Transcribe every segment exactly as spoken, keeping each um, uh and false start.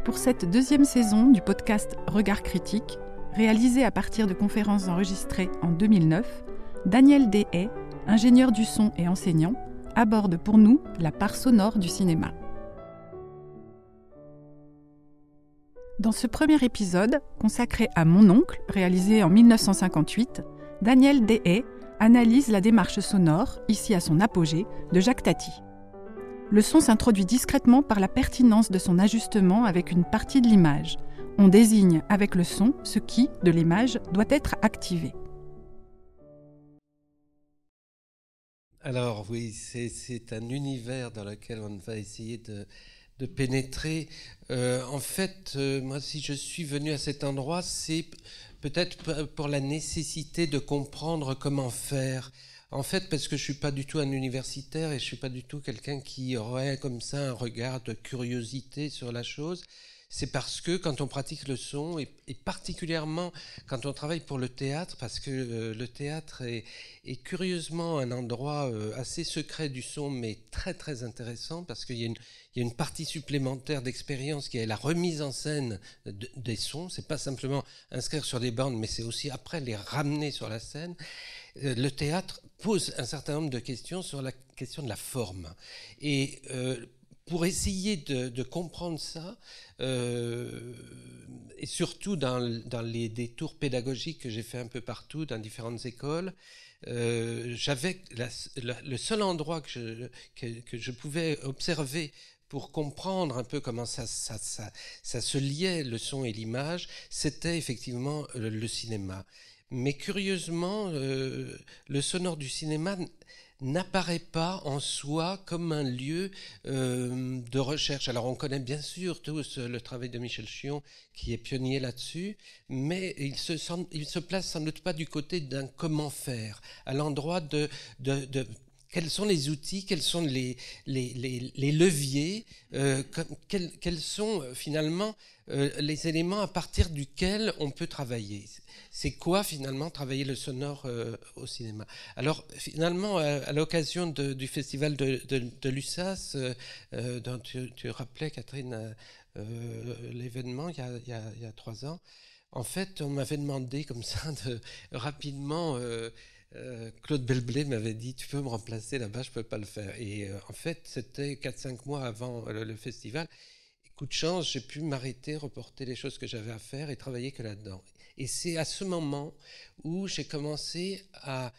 Pour cette deuxième saison du podcast Regard critique, réalisé à partir de conférences enregistrées en deux mille neuf, Daniel Dehaye, ingénieur du son et enseignant, aborde pour nous la part sonore du cinéma. Dans ce premier épisode, consacré à Mon oncle, réalisé en mille neuf cent cinquante-huit, Daniel Dehaye analyse la démarche sonore, ici à son apogée, de Jacques Tati. Le son s'introduit discrètement par la pertinence de son ajustement avec une partie de l'image. On désigne avec le son ce qui, de l'image, doit être activé. Alors oui, c'est, c'est un univers dans lequel on va essayer de, de pénétrer. Euh, en fait, euh, moi, si je suis venu à cet endroit, c'est peut-être pour la nécessité de comprendre comment faire. En fait, parce que je suis pas du tout un universitaire et je suis pas du tout quelqu'un qui aurait comme ça un regard de curiosité sur la chose. C'est parce que quand on pratique le son, et, et particulièrement quand on travaille pour le théâtre, parce que euh, le théâtre est, est curieusement un endroit euh, assez secret du son, mais très très intéressant, parce qu'il y a une, il y a une partie supplémentaire d'expérience qui est la remise en scène de, des sons. C'est pas simplement inscrire sur des bandes, mais c'est aussi après les ramener sur la scène. Le théâtre pose un certain nombre de questions sur la question de la forme. Et euh, pour essayer de, de comprendre ça, euh, et surtout dans, dans les détours pédagogiques que j'ai fait un peu partout, dans différentes écoles, euh, j'avais la, la, le seul endroit que je, que, que je pouvais observer pour comprendre un peu comment ça, ça, ça, ça se liait, le son et l'image, c'était effectivement le, le cinéma. Mais curieusement, euh, le sonore du cinéma n'apparaît pas en soi comme un lieu euh, de recherche. Alors on connaît bien sûr tous le travail de Michel Chion qui est pionnier là-dessus, mais il se, sent, il se place sans doute pas du côté d'un comment faire, à l'endroit de... de, de quels sont les outils, quels sont les, les, les, les leviers, euh, quels, quels sont finalement euh, les éléments à partir duquel on peut travailler. C'est quoi finalement travailler le sonore euh, au cinéma? Alors finalement, à, à l'occasion de, du festival de, de, de l'U S A S, euh, euh, dont tu, tu rappelais, Catherine, euh, l'événement il y, a, il, y a, il y a trois ans, en fait, on m'avait demandé comme ça de rapidement... Euh, Euh, Claude Belblé m'avait dit tu peux me remplacer là-bas, je peux pas le faire. Et euh, en fait, c'était quatre cinq mois avant le, le festival. Et coup de chance, j'ai pu m'arrêter, reporter les choses que j'avais à faire et travailler que là-dedans. Et c'est à ce moment où j'ai commencé à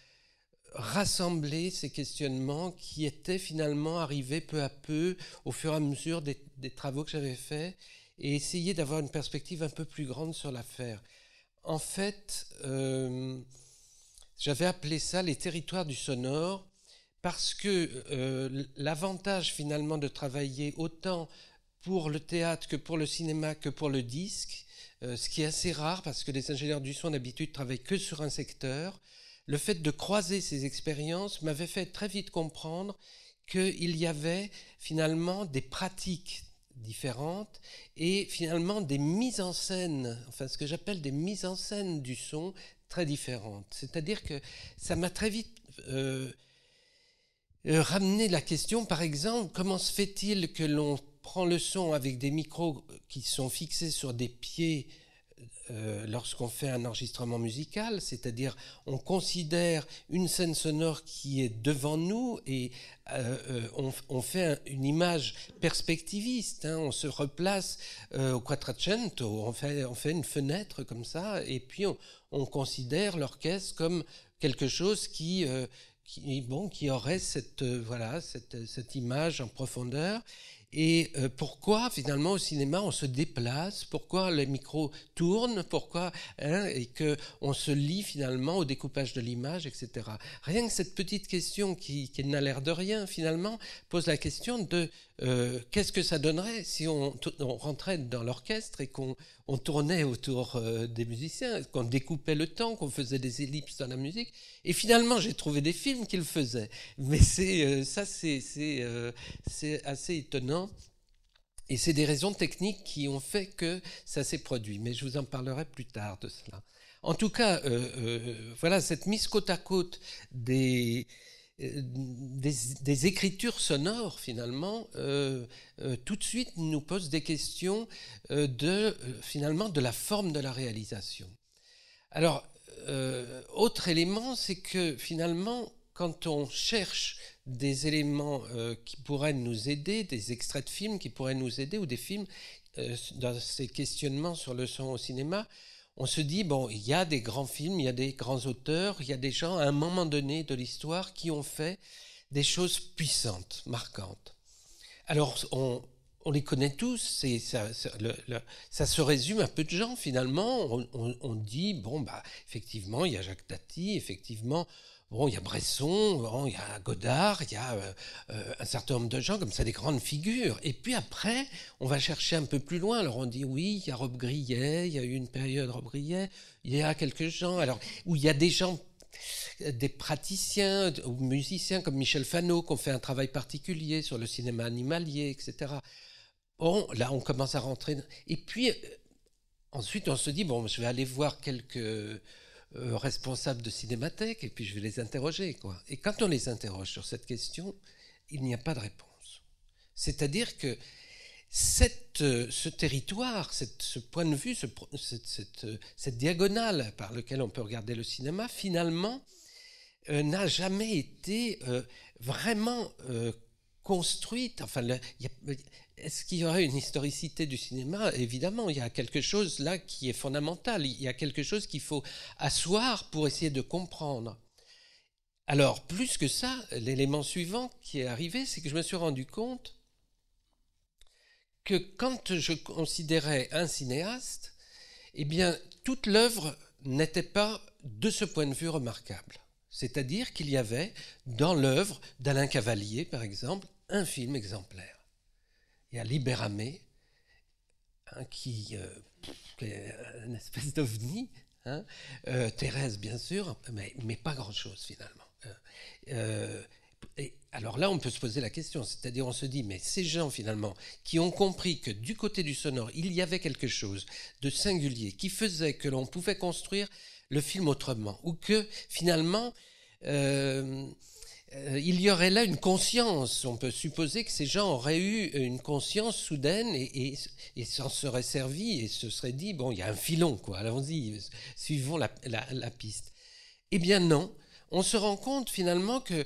rassembler ces questionnements qui étaient finalement arrivés peu à peu au fur et à mesure des, des travaux que j'avais faits et essayer d'avoir une perspective un peu plus grande sur l'affaire. En fait, euh, j'avais appelé ça les territoires du sonore parce que euh, l'avantage finalement de travailler autant pour le théâtre que pour le cinéma que pour le disque, euh, ce qui est assez rare parce que les ingénieurs du son d'habitude travaillent que sur un secteur, le fait de croiser ces expériences m'avait fait très vite comprendre qu'il y avait finalement des pratiques différentes et finalement des mises en scène, enfin ce que j'appelle des mises en scène du son très différentes. C'est-à-dire que ça m'a très vite euh, euh, ramené la question, par exemple, comment se fait-il que l'on prend le son avec des micros qui sont fixés sur des pieds euh, lorsqu'on fait un enregistrement musical, c'est-à-dire on considère une scène sonore qui est devant nous et euh, euh, on, on fait un, une image perspectiviste, hein, on se replace euh, au Quattrocento, on fait, on fait une fenêtre comme ça et puis on, on considère l'orchestre comme quelque chose qui, euh, qui, bon, qui aurait cette, euh, voilà, cette, cette image en profondeur. Et euh, pourquoi finalement au cinéma on se déplace, pourquoi les micros tournent, pourquoi hein, et que on se lie finalement au découpage de l'image, et cetera. Rien que cette petite question qui, qui n'a l'air de rien finalement pose la question de euh, qu'est-ce que ça donnerait si on, on rentrait dans l'orchestre et qu'on on tournait autour euh, des musiciens, qu'on découpait le temps, qu'on faisait des ellipses dans la musique. Et finalement, j'ai trouvé des films qui le faisaient. Mais c'est, euh, ça, c'est, c'est, euh, c'est assez étonnant. Et c'est des raisons techniques qui ont fait que ça s'est produit. Mais je vous en parlerai plus tard de cela. En tout cas, euh, euh, voilà, cette mise côte à côte des... des, des écritures sonores, finalement, euh, euh, tout de suite nous posent des questions euh, de, euh, finalement, de la forme de la réalisation. Alors, euh, autre élément, c'est que, finalement, quand on cherche des éléments euh, qui pourraient nous aider, des extraits de films qui pourraient nous aider, ou des films euh, dans ces questionnements sur le son au cinéma, on se dit, bon, il y a des grands films, il y a des grands auteurs, il y a des gens à un moment donné de l'histoire qui ont fait des choses puissantes, marquantes. Alors, on, on les connaît tous, c'est, ça, ça, le, le, ça se résume à peu de gens finalement. On, on, on dit, bon, bah, effectivement, il y a Jacques Tati, effectivement, bon, il y a Bresson, bon, il y a Godard, il y a euh, euh, un certain nombre de gens comme ça, des grandes figures. Et puis après, on va chercher un peu plus loin. Alors on dit, oui, il y a Rob Grillet, il y a eu une période Rob Grillet, il y a quelques gens, alors, où il y a des gens, des praticiens ou musiciens comme Michel Fano qui ont fait un travail particulier sur le cinéma animalier, et cetera. Bon, là, on commence à rentrer. Et puis, euh, ensuite, on se dit, bon, je vais aller voir quelques... Euh, responsables de cinémathèque, et puis je vais les interroger, quoi. Et quand on les interroge sur cette question, il n'y a pas de réponse. C'est-à-dire que cette, euh, ce territoire, cette, ce point de vue, ce, cette, cette, cette diagonale par laquelle on peut regarder le cinéma, finalement, euh, n'a jamais été euh, vraiment euh, construite. Enfin, le, y a, est-ce qu'il y aurait une historicité du cinéma ? Évidemment, il y a quelque chose là qui est fondamental. Il y a quelque chose qu'il faut asseoir pour essayer de comprendre. Alors, plus que ça, l'élément suivant qui est arrivé, c'est que je me suis rendu compte que quand je considérais un cinéaste, eh bien, toute l'œuvre n'était pas, de ce point de vue, remarquable. C'est-à-dire qu'il y avait, dans l'œuvre d'Alain Cavalier, par exemple, un film exemplaire. Il y a Libéramé, hein, qui, euh, qui est une espèce d'ovni, hein, euh, Thérèse bien sûr, mais, mais pas grand-chose finalement. Euh, euh, et alors là, on peut se poser la question, c'est-à-dire on se dit, mais ces gens finalement qui ont compris que du côté du sonore, il y avait quelque chose de singulier qui faisait que l'on pouvait construire le film autrement, ou que finalement... Euh, Euh, il y aurait là une conscience. On peut supposer que ces gens auraient eu une conscience soudaine et, et, et s'en seraient servis et se seraient dit, bon, il y a un filon, quoi, allons-y, suivons la, la, la piste. Eh bien non, on se rend compte finalement que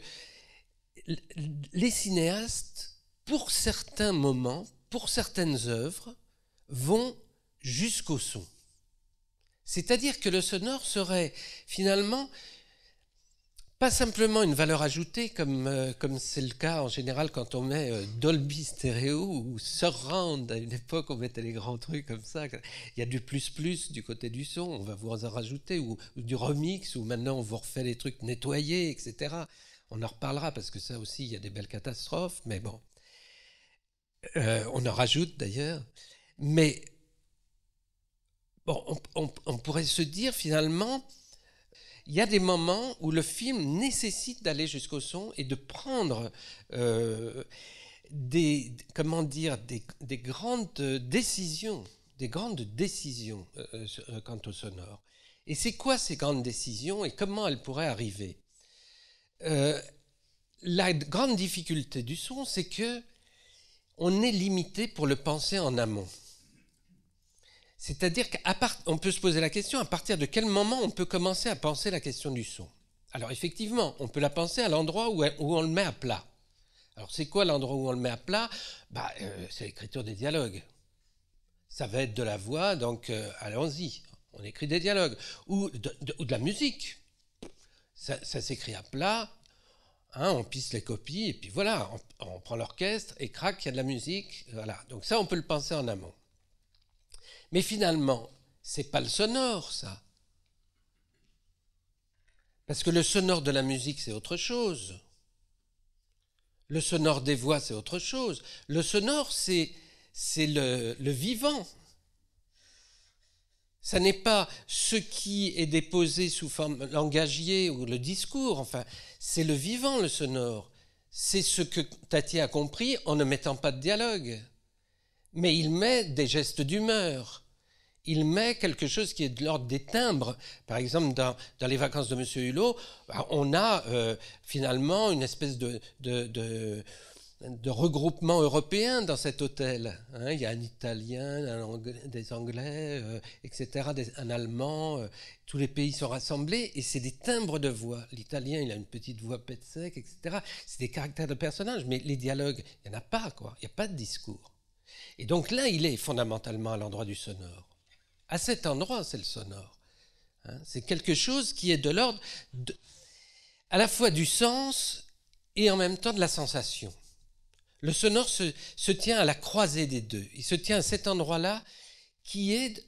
les cinéastes, pour certains moments, pour certaines œuvres, vont jusqu'au son. C'est-à-dire que le sonore serait finalement... pas simplement une valeur ajoutée, comme, euh, comme c'est le cas en général quand on met euh, Dolby Stereo ou Surround. À une époque, on mettait les grands trucs comme ça. Il y a du plus-plus du côté du son, on va vous en rajouter, ou, ou du remix, où maintenant on vous refait les trucs nettoyés, et cetera. On en reparlera, parce que ça aussi, il y a des belles catastrophes, mais bon. Euh, on en rajoute d'ailleurs. Mais, bon, on, on, on pourrait se dire finalement... il y a des moments où le film nécessite d'aller jusqu'au son et de prendre euh, des, comment dire, des, des grandes décisions, des grandes décisions euh, quant au sonore. Et c'est quoi ces grandes décisions et comment elles pourraient arriver ? euh, La grande difficulté du son, c'est que on est limité pour le penser en amont. C'est-à-dire qu'on peut se poser la question, à partir de quel moment on peut commencer à penser la question du son ? Alors effectivement, on peut la penser à l'endroit où, où on le met à plat. Alors c'est quoi l'endroit où on le met à plat ? Bah, euh, c'est l'écriture des dialogues. Ça va être de la voix, donc euh, allons-y, on écrit des dialogues. Ou de, de, ou de la musique. Ça, ça s'écrit à plat, hein, on pisse les copies, et puis voilà, on, on prend l'orchestre, et crac, il y a de la musique. Voilà. Donc ça, on peut le penser en amont. Mais finalement, c'est pas le sonore, ça. Parce que le sonore de la musique, c'est autre chose. Le sonore des voix, c'est autre chose. Le sonore, c'est, c'est le, le vivant. Ça n'est pas ce qui est déposé sous forme langagier ou le discours. Enfin, c'est le vivant, le sonore. C'est ce que Tati a compris en ne mettant pas de dialogue. Mais il met des gestes d'humeur. il met quelque chose qui est de l'ordre des timbres. Par exemple, dans, dans les vacances de Monsieur Hulot, on a euh, finalement une espèce de, de, de, de regroupement européen dans cet hôtel. Hein, il y a un Italien, un Anglais, des Anglais, euh, et cetera, des, un Allemand. Euh, tous les pays sont rassemblés et c'est des timbres de voix. L'Italien, il a une petite voix pète sec, et cetera. C'est des caractères de personnages, mais les dialogues, il n'y en a pas, quoi. Il n'y a pas de discours. Et donc là, il est fondamentalement à l'endroit du sonore. À cet endroit, c'est le sonore. Hein, c'est quelque chose qui est de l'ordre de, à la fois du sens et en même temps de la sensation. Le sonore se, se tient à la croisée des deux. Il se tient à cet endroit-là qui est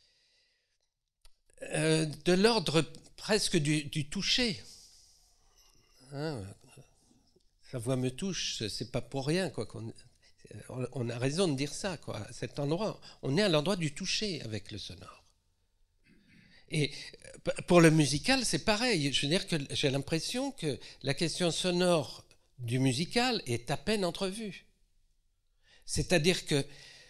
euh, de l'ordre presque du, du toucher. Hein, sa voix me touche, c'est pas pour rien, quoi. Qu'on, on a raison de dire ça, quoi. À cet endroit, on est à l'endroit du toucher avec le sonore. Et pour le musical, c'est pareil. Je veux dire que j'ai l'impression que la question sonore du musical est à peine entrevue. C'est-à-dire que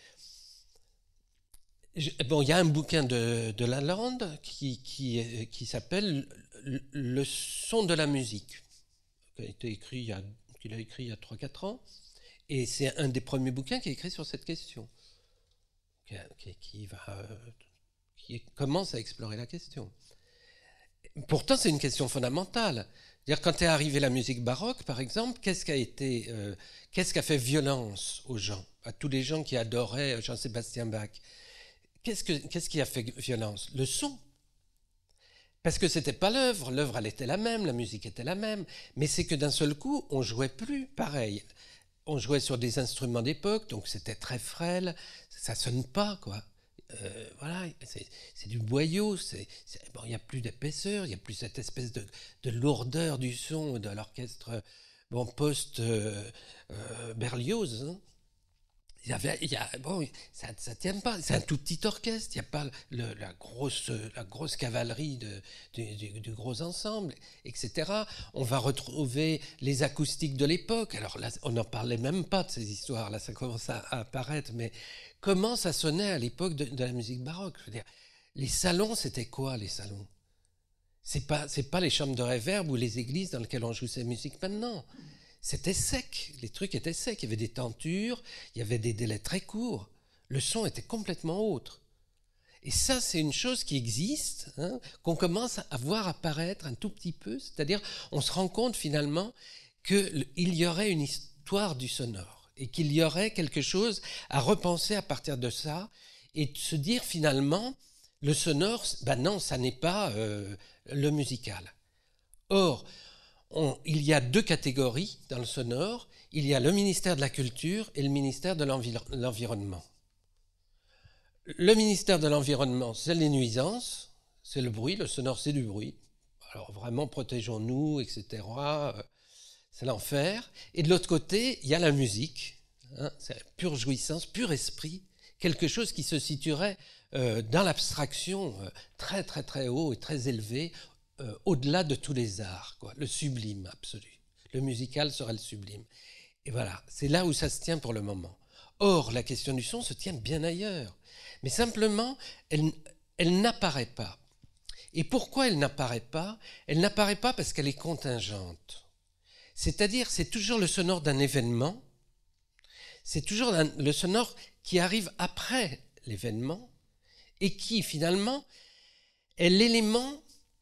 bon, il y a un bouquin de, de Lalande qui, qui, qui s'appelle Le son de la musique, qui a été écrit il y a, qu'il a écrit il y a trois quatre ans. Et c'est un des premiers bouquins qui est écrit sur cette question, qui, qui, qui, va, qui commence à explorer la question. Pourtant, c'est une question fondamentale. C'est-à-dire, quand est arrivée la musique baroque, par exemple, qu'est-ce qui a été, euh, qu'est-ce qui a fait violence aux gens, à tous les gens qui adoraient Jean-Sébastien Bach? Qu'est-ce, que, qu'est-ce qui a fait violence? Le son. Parce que c'était pas l'œuvre. L'œuvre, elle était la même, la musique était la même. Mais c'est que d'un seul coup, on jouait plus pareil. On jouait sur des instruments d'époque, donc c'était très frêle, ça sonne pas, quoi. Euh, voilà, c'est, c'est du boyau, c'est, c'est, bon, il n'y a plus d'épaisseur, il n'y a plus cette espèce de, de lourdeur du son de l'orchestre bon, post-Berlioz. Euh, euh, hein. Il y avait, il y a, bon, ça ne tient pas, c'est un tout petit orchestre, il n'y a pas le, la, grosse, la grosse cavalerie de, du, du, du gros ensemble, et cetera. On va retrouver les acoustiques de l'époque. Alors là, on n'en parlait même pas de ces histoires, là ça commence à, à apparaître, mais comment ça sonnait à l'époque de, de la musique baroque? Je veux dire, les salons, c'était quoi les salons? C'est pas, c'est pas les chambres de réverb ou les églises dans lesquelles on joue ces musiques maintenant. C'était sec, les trucs étaient secs, il y avait des tentures, il y avait des délais très courts, le son était complètement autre. Et ça, c'est une chose qui existe, hein, qu'on commence à voir apparaître un tout petit peu, c'est-à-dire on se rend compte finalement qu'il y aurait une histoire du sonore et qu'il y aurait quelque chose à repenser à partir de ça et de se dire finalement, le sonore, ben non, ça n'est pas euh, le musical. Or, On, il y a deux catégories dans le sonore. Il y a le ministère de la Culture et le ministère de l'envir- l'Environnement. Le ministère de l'Environnement, c'est les nuisances, c'est le bruit, le sonore, c'est du bruit. Alors vraiment, protégeons-nous, et cetera. C'est l'enfer. Et de l'autre côté, il y a la musique. Hein, c'est pure jouissance, pur esprit. Quelque chose qui se situerait euh, dans l'abstraction euh, très, très, très haut et très élevé, Euh, au-delà de tous les arts, quoi, le sublime absolu. Le musical serait le sublime. Et voilà, c'est là où ça se tient pour le moment. Or, la question du son se tient bien ailleurs. Mais simplement, elle, elle n'apparaît pas. Et pourquoi elle n'apparaît pas? Elle n'apparaît pas parce qu'elle est contingente. C'est-à-dire, c'est toujours le sonore d'un événement, c'est toujours un, le sonore qui arrive après l'événement et qui, finalement, est l'élément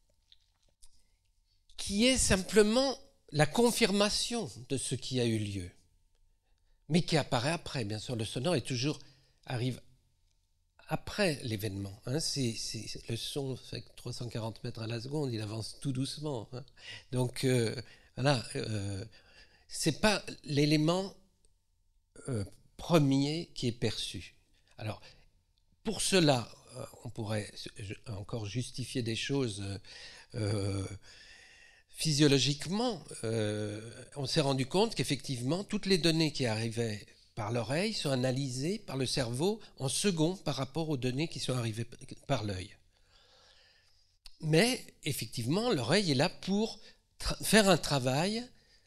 qui est simplement la confirmation de ce qui a eu lieu, mais qui apparaît après. Bien sûr, le sonore est toujours, arrive après l'événement. Hein. C'est, c'est, le son fait trois cent quarante mètres à la seconde, il avance tout doucement. Hein. Donc, euh, voilà, euh, c'est pas l'élément euh, premier qui est perçu. Alors, pour cela, euh, on pourrait encore justifier des choses euh, physiologiquement, euh, on s'est rendu compte qu'effectivement, toutes les données qui arrivaient par l'oreille sont analysées par le cerveau en second par rapport aux données qui sont arrivées par l'œil. Mais effectivement, l'oreille est là pour tra- faire un travail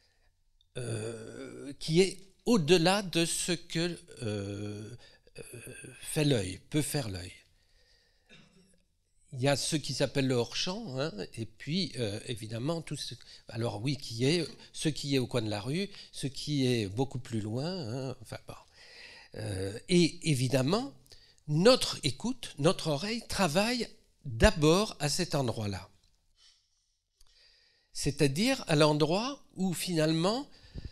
euh, qui est au-delà de ce que euh, euh, fait l'œil, peut faire l'œil. il y a ce qui s'appelle le hors-champ, hein, et puis euh, évidemment tout ce, alors oui, qui est ce qui est au coin de la rue, ce qui est beaucoup plus loin, hein, enfin bon. Euh, et évidemment, notre écoute, notre oreille travaille d'abord à cet endroit-là, c'est-à-dire à l'endroit où finalement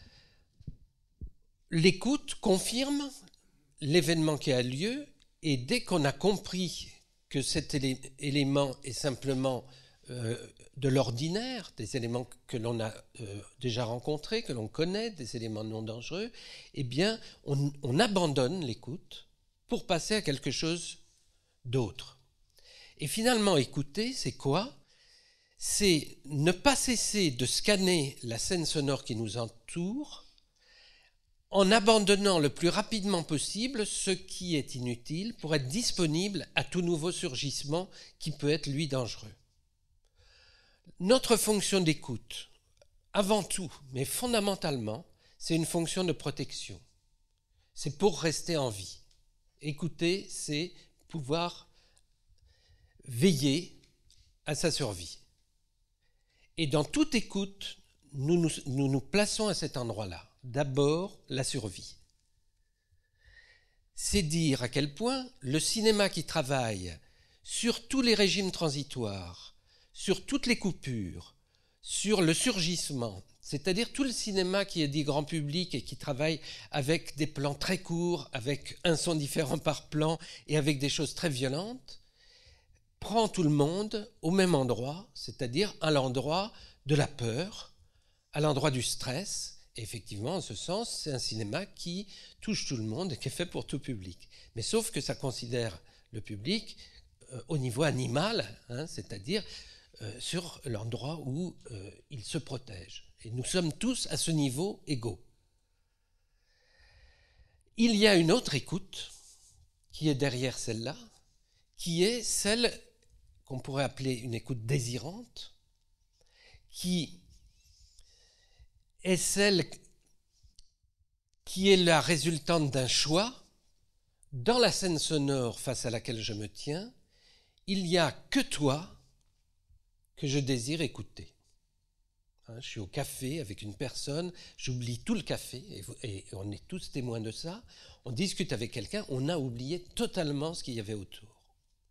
l'écoute confirme l'événement qui a lieu, et dès qu'on a compris que cet élé- élément est simplement euh, de l'ordinaire, des éléments que l'on a euh, déjà rencontrés, que l'on connaît, des éléments non dangereux, eh bien, on, on abandonne l'écoute pour passer à quelque chose d'autre. Et finalement, écouter, c'est quoi ? C'est ne pas cesser de scanner la scène sonore qui nous entoure en abandonnant le plus rapidement possible ce qui est inutile pour être disponible à tout nouveau surgissement qui peut être, lui, dangereux. Notre fonction d'écoute, avant tout, mais fondamentalement, c'est une fonction de protection. C'est pour rester en vie. Écouter, c'est pouvoir veiller à sa survie. Et dans toute écoute, nous nous, nous, nous plaçons à cet endroit-là. D'abord, la survie. C'est dire à quel point le cinéma qui travaille sur tous les régimes transitoires, sur toutes les coupures, sur le surgissement, c'est-à-dire tout le cinéma qui est dit grand public et qui travaille avec des plans très courts, avec un son différent par plan et avec des choses très violentes, prend tout le monde au même endroit, c'est-à-dire à l'endroit de la peur, à l'endroit du stress. Et effectivement, en ce sens, c'est un cinéma qui touche tout le monde et qui est fait pour tout public. Mais sauf que ça considère le public euh, au niveau animal, hein, c'est-à-dire euh, sur l'endroit où euh, il se protège. Et nous sommes tous à ce niveau égaux. Il y a une autre écoute qui est derrière celle-là, qui est celle qu'on pourrait appeler une écoute désirante, qui est celle qui est la résultante d'un choix. Dans la scène sonore face à laquelle je me tiens, il n'y a que toi que je désire écouter. Hein, je suis au café avec une personne, j'oublie tout le café, et, vous, et on est tous témoins de ça, on discute avec quelqu'un, on a oublié totalement ce qu'il y avait autour.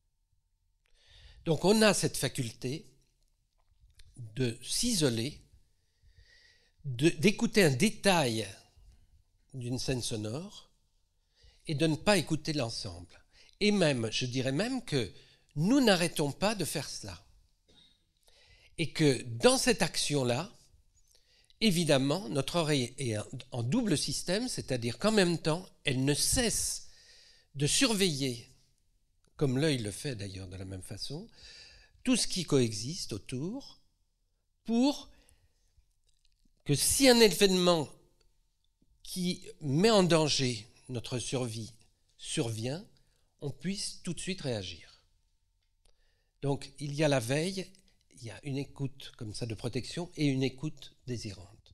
Donc on a cette faculté de s'isoler, de, d'écouter un détail d'une scène sonore et de ne pas écouter l'ensemble. Et même, je dirais même que nous n'arrêtons pas de faire cela. Et que dans cette action-là, évidemment, notre oreille est en double système, c'est-à-dire qu'en même temps, elle ne cesse de surveiller, comme l'œil le fait d'ailleurs de la même façon, tout ce qui coexiste autour, pour que si un événement qui met en danger notre survie survient, on puisse tout de suite réagir. Donc il y a la veille, il y a une écoute comme ça de protection et une écoute désirante.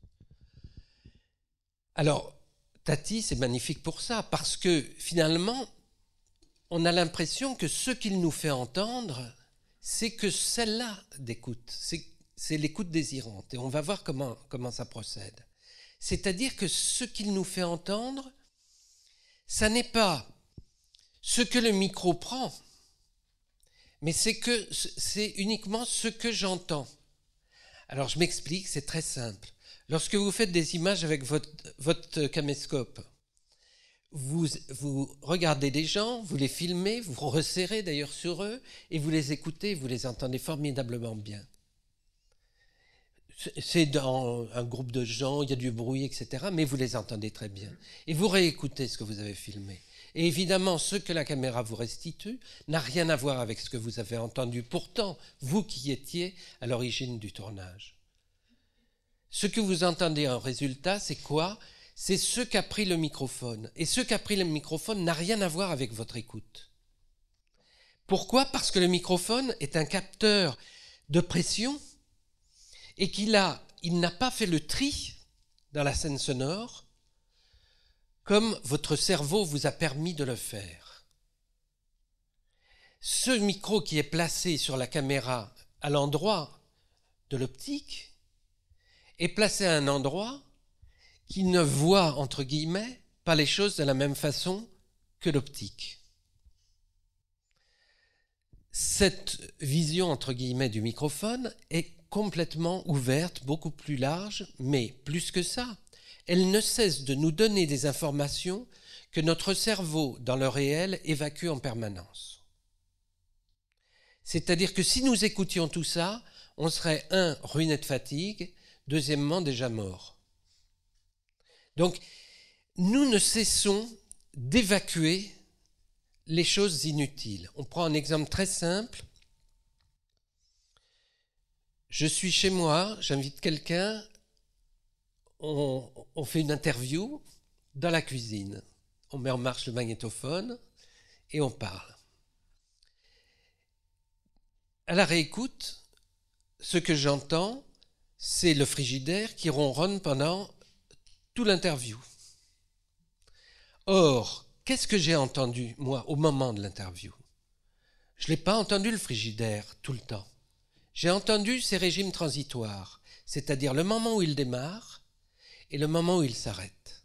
Alors, Tati, c'est magnifique pour ça, parce que finalement, on a l'impression que ce qu'il nous fait entendre, c'est que celle-là d'écoute, c'est, c'est l'écoute désirante. Et on va voir comment, comment ça procède. C'est-à-dire que ce qu'il nous fait entendre, ça n'est pas ce que le micro prend, mais c'est, que, c'est uniquement ce que j'entends. Alors je m'explique, c'est très simple. Lorsque vous faites des images avec votre, votre caméscope, vous, vous regardez des gens, vous les filmez, vous resserrez d'ailleurs sur eux, et vous les écoutez, vous les entendez formidablement bien. C'est dans un groupe de gens, il y a du bruit, et cetera, mais vous les entendez très bien. Et vous réécoutez ce que vous avez filmé. Et évidemment, ce que la caméra vous restitue n'a rien à voir avec ce que vous avez entendu. Pourtant, vous qui étiez à l'origine du tournage. Ce que vous entendez en résultat, c'est quoi ? C'est ce qu'a pris le microphone. Et ce qu'a pris le microphone n'a rien à voir avec votre écoute. Pourquoi ? Parce que le microphone est un capteur de pression et qu'il a, il n'a pas fait le tri dans la scène sonore comme votre cerveau vous a permis de le faire. ce micro qui est placé sur la caméra à l'endroit de l'optique est placé à un endroit qui ne voit, entre guillemets, pas les choses de la même façon que l'optique. Cette vision, entre guillemets, du microphone est complètement ouverte, beaucoup plus large, mais plus que ça, elle ne cesse de nous donner des informations que notre cerveau, dans le réel, évacue en permanence. C'est-à-dire que si nous écoutions tout ça, on serait, un, ruiné de fatigue, deuxièmement, déjà mort. Donc, nous ne cessons d'évacuer les choses inutiles. On prend un exemple très simple. Je suis chez moi, j'invite quelqu'un, on, on fait une interview dans la cuisine. On met en marche le magnétophone et on parle. À la réécoute, ce que j'entends, c'est le frigidaire qui ronronne pendant toute l'interview. Or, qu'est-ce que j'ai entendu, moi, au moment de l'interview? Je n'ai pas entendu le frigidaire tout le temps. J'ai entendu ces régimes transitoires, c'est-à-dire le moment où il démarre et le moment où il s'arrête.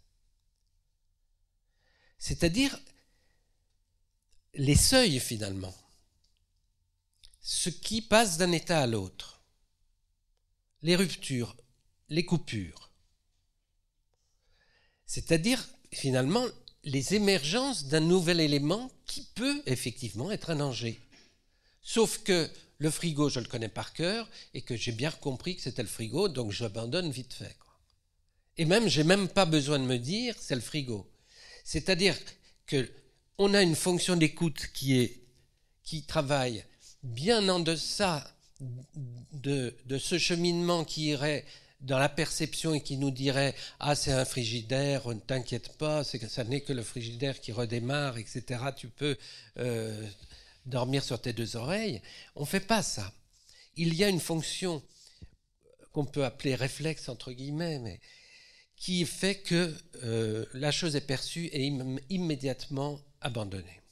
C'est-à-dire les seuils, finalement. Ce qui passe d'un état à l'autre. Les ruptures, les coupures. C'est-à-dire, finalement, les émergences d'un nouvel élément qui peut effectivement être un danger. Sauf que le frigo, je le connais par cœur et que j'ai bien compris que c'était le frigo, donc j'abandonne vite fait, quoi. Et même, j'ai même pas besoin de me dire c'est le frigo. C'est-à-dire qu'on a une fonction d'écoute qui est, qui travaille bien en deçà de, de ce cheminement qui irait dans la perception et qui nous dirait « Ah, c'est un frigidaire, ne t'inquiète pas, c'est que ça n'est que le frigidaire qui redémarre, et cetera. Tu peux euh, dormir sur tes deux oreilles. » On ne fait pas ça. Il y a une fonction qu'on peut appeler réflexe, entre guillemets, mais qui fait que euh, la chose est perçue et im- immédiatement abandonnée.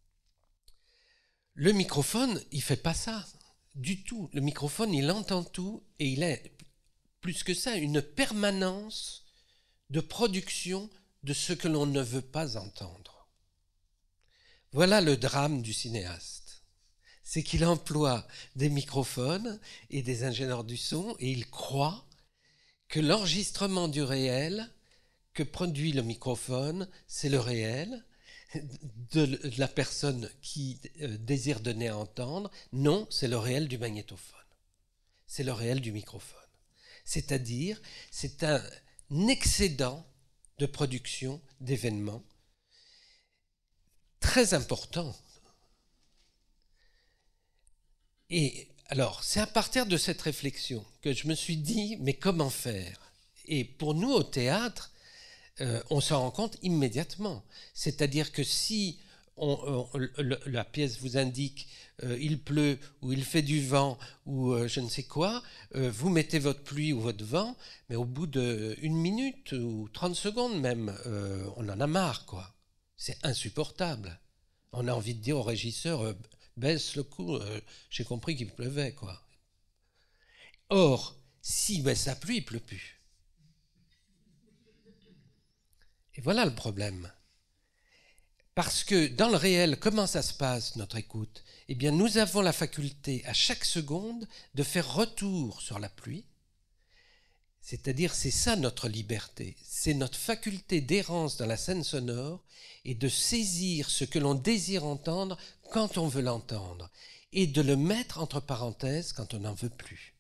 Le microphone, il ne fait pas ça du tout. Le microphone, il entend tout et il est, plus que ça, une permanence de production de ce que l'on ne veut pas entendre. Voilà le drame du cinéaste. C'est qu'il emploie des microphones et des ingénieurs du son et il croit que l'enregistrement du réel que produit le microphone, c'est le réel de la personne qui désire donner à entendre. Non, c'est le réel du magnétophone. C'est le réel du microphone. C'est-à-dire, c'est un excédent de production d'événements très important. Et alors, c'est à partir de cette réflexion que je me suis dit, mais comment faire? Et pour nous, au théâtre, euh, on s'en rend compte immédiatement. C'est-à-dire que si on, on, le, la pièce vous indique euh, il pleut ou il fait du vent ou euh, je ne sais quoi, euh, vous mettez votre pluie ou votre vent, mais au bout d'une minute ou trente secondes même, euh, on en a marre, quoi. C'est insupportable. On a envie de dire au régisseur, euh, baisse le coup, euh, j'ai compris qu'il pleuvait, quoi. Or, si baisse la pluie, il ne pleut plus. Et voilà le problème. Parce que dans le réel, comment ça se passe, notre écoute? Eh bien, nous avons la faculté, à chaque seconde, de faire retour sur la pluie. C'est-à-dire, c'est ça notre liberté. C'est notre faculté d'errance dans la scène sonore et de saisir ce que l'on désire entendre quand on veut l'entendre et de le mettre entre parenthèses quand on n'en veut plus.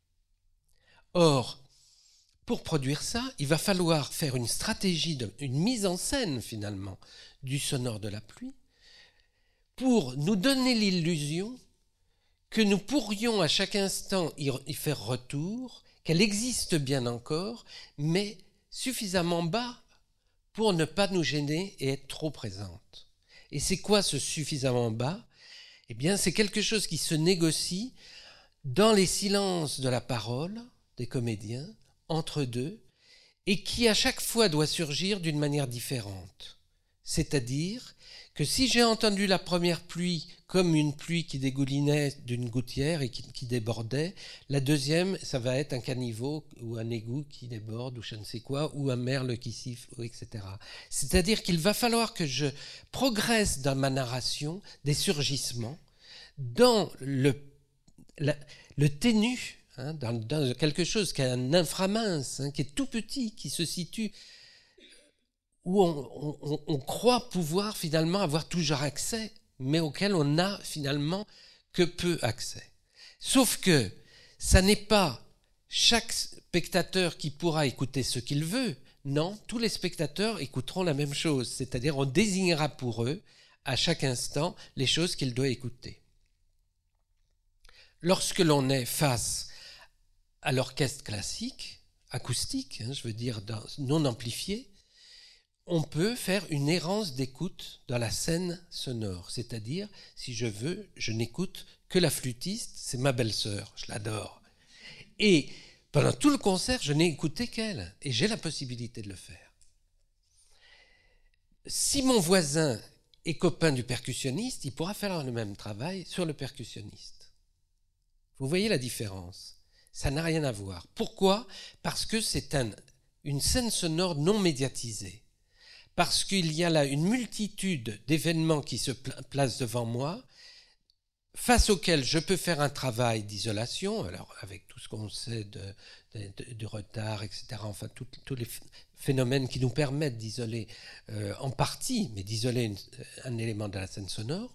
Or, pour produire ça, il va falloir faire une stratégie, de, une mise en scène finalement du sonore de la pluie pour nous donner l'illusion que nous pourrions à chaque instant y, y faire retour, qu'elle existe bien encore, mais suffisamment bas pour ne pas nous gêner et être trop présente. Et c'est quoi ce suffisamment bas? Eh bien, c'est quelque chose qui se négocie dans les silences de la parole des comédiens, entre deux, et qui à chaque fois doit surgir d'une manière différente. C'est-à-dire que si j'ai entendu la première pluie comme une pluie qui dégoulinait d'une gouttière et qui, qui débordait, la deuxième, ça va être un caniveau ou un égout qui déborde ou je ne sais quoi, ou un merle qui siffle, et cetera. C'est-à-dire qu'il va falloir que je progresse dans ma narration des surgissements dans le, la, le ténu, hein, dans, dans quelque chose qui est un inframince, hein, qui est tout petit, qui se situe où on, on, on croit pouvoir finalement avoir toujours accès, mais auquel on n'a finalement que peu accès. Sauf que ça n'est pas chaque spectateur qui pourra écouter ce qu'il veut. Non, tous les spectateurs écouteront la même chose, c'est-à-dire on désignera pour eux à chaque instant les choses qu'ils doivent écouter. Lorsque l'on est face à l'orchestre classique, acoustique, hein, je veux dire non amplifié, on peut faire une errance d'écoute dans la scène sonore. C'est-à-dire, si je veux, je n'écoute que la flûtiste, c'est ma belle-sœur, je l'adore. Et pendant tout le concert, je n'ai écouté qu'elle, et j'ai la possibilité de le faire. Si mon voisin est copain du percussionniste, il pourra faire le même travail sur le percussionniste. Vous voyez la différence? Ça n'a rien à voir. Pourquoi? Parce que c'est un, une scène sonore non médiatisée. Parce qu'il y a là une multitude d'événements qui se placent devant moi, face auxquels je peux faire un travail d'isolation, alors avec tout ce qu'on sait de, de, de, de retard, et cetera, enfin tous les phénomènes qui nous permettent d'isoler euh, en partie, mais d'isoler une, un élément de la scène sonore.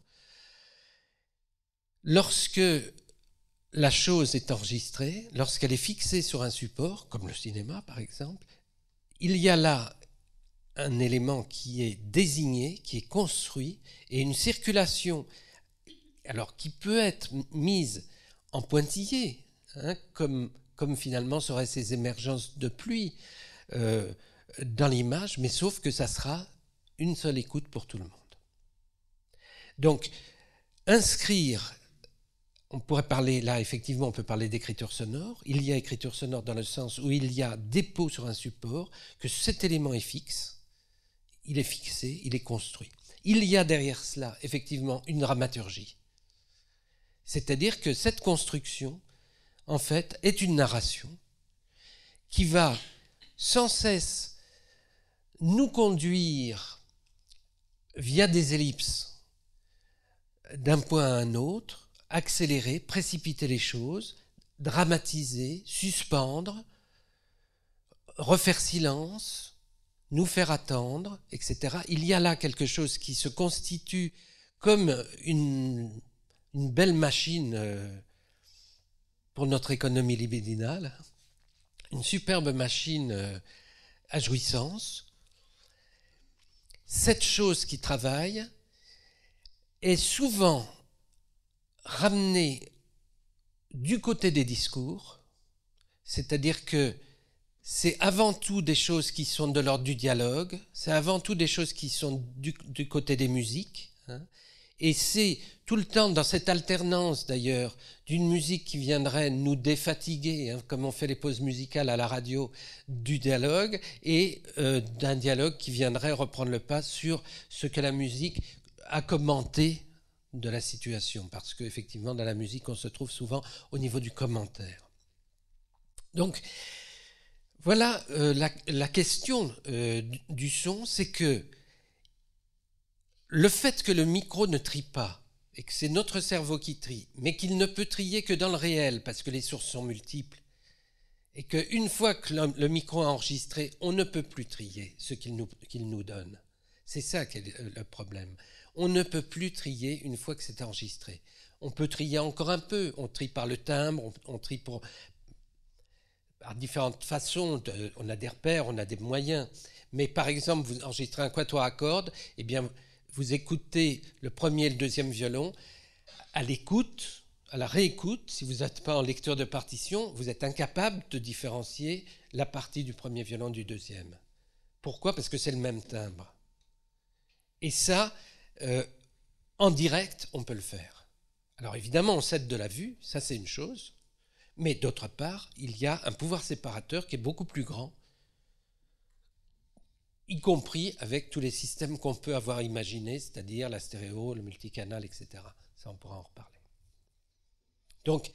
Lorsque la chose est enregistrée, lorsqu'elle est fixée sur un support, comme le cinéma par exemple, il y a là un élément qui est désigné, qui est construit, et une circulation, alors qui peut être mise en pointillé, hein, comme, comme finalement seraient ces émergences de pluie euh, dans l'image, mais sauf que ça sera une seule écoute pour tout le monde. Donc, inscrire, on pourrait parler, là effectivement on peut parler d'écriture sonore, il y a écriture sonore dans le sens où il y a dépôt sur un support, que cet élément est fixe, il est fixé, il est construit. Il y a derrière cela, effectivement, une dramaturgie. C'est-à-dire que cette construction, en fait, est une narration qui va sans cesse nous conduire via des ellipses d'un point à un autre, accélérer, précipiter les choses, dramatiser, suspendre, refaire silence, nous faire attendre, et cetera. Il y a là quelque chose qui se constitue comme une, une belle machine pour notre économie libidinale, une superbe machine à jouissance. Cette chose qui travaille est souvent ramenée du côté des discours, c'est-à-dire que c'est avant tout des choses qui sont de l'ordre du dialogue, c'est avant tout des choses qui sont du, du côté des musiques, hein, et c'est tout le temps dans cette alternance d'ailleurs d'une musique qui viendrait nous défatiguer, hein, comme on fait les pauses musicales à la radio, du dialogue, et euh, d'un dialogue qui viendrait reprendre le pas sur ce que la musique a commenté de la situation, parce qu'effectivement dans la musique on se trouve souvent au niveau du commentaire. Donc voilà euh, la, la question euh, du, du son, c'est que le fait que le micro ne trie pas, et que c'est notre cerveau qui trie, mais qu'il ne peut trier que dans le réel, parce que les sources sont multiples, et qu'une fois que le, le micro a enregistré, on ne peut plus trier ce qu'il nous, qu'il nous donne. C'est ça qui est le problème. On ne peut plus trier une fois que c'est enregistré. On peut trier encore un peu, on trie par le timbre, on, on trie pour... par différentes façons, de, on a des repères, on a des moyens. Mais par exemple, vous enregistrez un quatuor à cordes, eh bien, vous écoutez le premier et le deuxième violon, à l'écoute, à la réécoute, si vous n'êtes pas en lecture de partition, vous êtes incapable de différencier la partie du premier violon du deuxième. Pourquoi? Parce que c'est le même timbre. Et ça, euh, en direct, on peut le faire. Alors évidemment, on s'aide de la vue, ça c'est une chose. Mais d'autre part, il y a un pouvoir séparateur qui est beaucoup plus grand. y compris avec tous les systèmes qu'on peut avoir imaginés, c'est-à-dire la stéréo, le multicanal, et cetera. Ça, on pourra en reparler. Donc,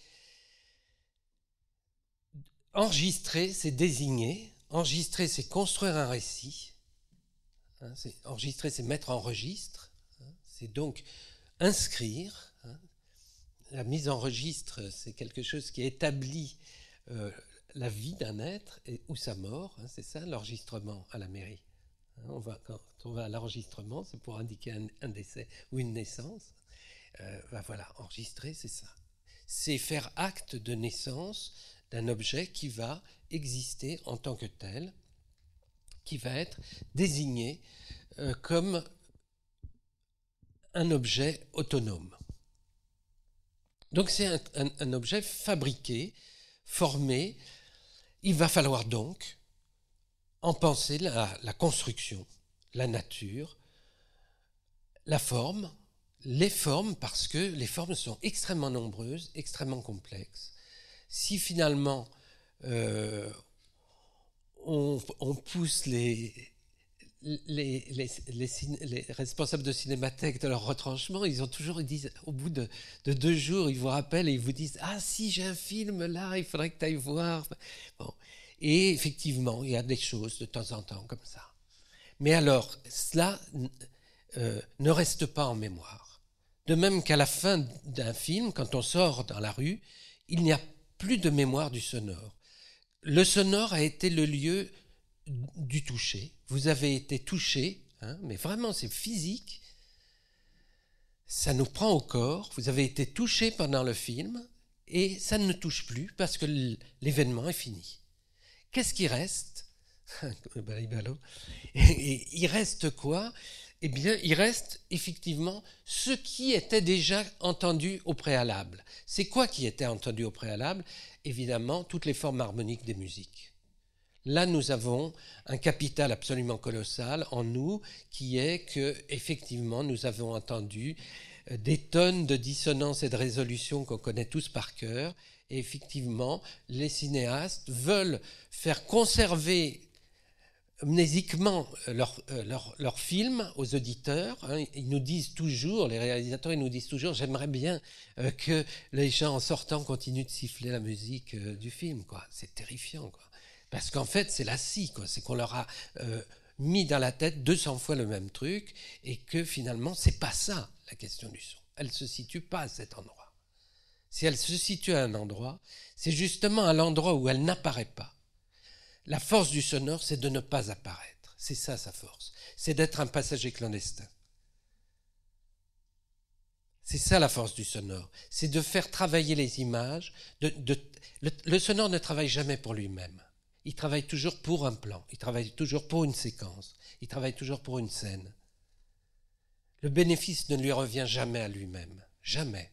enregistrer, c'est désigner. Enregistrer, c'est construire un récit. Hein, c'est, enregistrer, c'est mettre en registre. Hein, c'est donc inscrire. Hein. La mise en registre, c'est quelque chose qui établit euh, la vie d'un être et, ou sa mort. Hein, c'est ça, l'enregistrement à la mairie. Hein, on va, quand on va à l'enregistrement, c'est pour indiquer un, un décès ou une naissance. Euh, ben voilà, enregistrer, c'est ça. C'est faire acte de naissance d'un objet qui va exister en tant que tel, qui va être désigné euh, comme un objet autonome. Donc c'est un, un, un objet fabriqué, formé. Il va falloir donc en penser la, la construction, la nature, la forme, les formes, parce que les formes sont extrêmement nombreuses, extrêmement complexes. Si finalement euh, on, on pousse les, les, les, les, les responsables de cinémathèque de leur retranchement, ils ont toujours, ils disent, au bout de, de deux jours, ils vous rappellent et ils vous disent « Ah si, j'ai un film là, il faudrait que tu ailles voir. » Bon. Et effectivement, il y a des choses de temps en temps comme ça. Mais alors, cela euh, ne reste pas en mémoire. De même qu'à la fin d'un film, quand on sort dans la rue, il n'y a plus de mémoire du sonore. Le sonore a été le lieu du toucher. Vous avez été touché, hein, mais vraiment c'est physique. Ça nous prend au corps. Vous avez été touché pendant le film et ça ne touche plus parce que l'événement est fini. Qu'est-ce qui reste ? Il reste quoi ? Eh bien, il reste effectivement ce qui était déjà entendu au préalable. C'est quoi qui était entendu au préalable ? Évidemment, toutes les formes harmoniques des musiques. Là, nous avons un capital absolument colossal en nous, qui est que, effectivement, nous avons entendu des tonnes de dissonances et de résolutions qu'on connaît tous par cœur. Et effectivement, les cinéastes veulent faire conserver amnésiquement leur, leur, leur film aux auditeurs. Hein. Ils nous disent toujours, les réalisateurs, ils nous disent toujours, j'aimerais bien euh, que les gens en sortant continuent de siffler la musique euh, du film, quoi. C'est terrifiant, quoi. Parce qu'en fait, c'est la scie, quoi. C'est qu'on leur a euh, mis dans la tête deux cents fois le même truc et que finalement, c'est pas ça, la question du son. Elle ne se situe pas à cet endroit. Si elle se situe à un endroit, c'est justement à l'endroit où elle n'apparaît pas. La force du sonore, c'est de ne pas apparaître. C'est ça sa force. C'est d'être un passager clandestin. C'est ça la force du sonore. C'est de faire travailler les images. De, de, le, le sonore ne travaille jamais pour lui-même. Il travaille toujours pour un plan. Il travaille toujours pour une séquence. Il travaille toujours pour une scène. Le bénéfice ne lui revient jamais à lui-même. Jamais.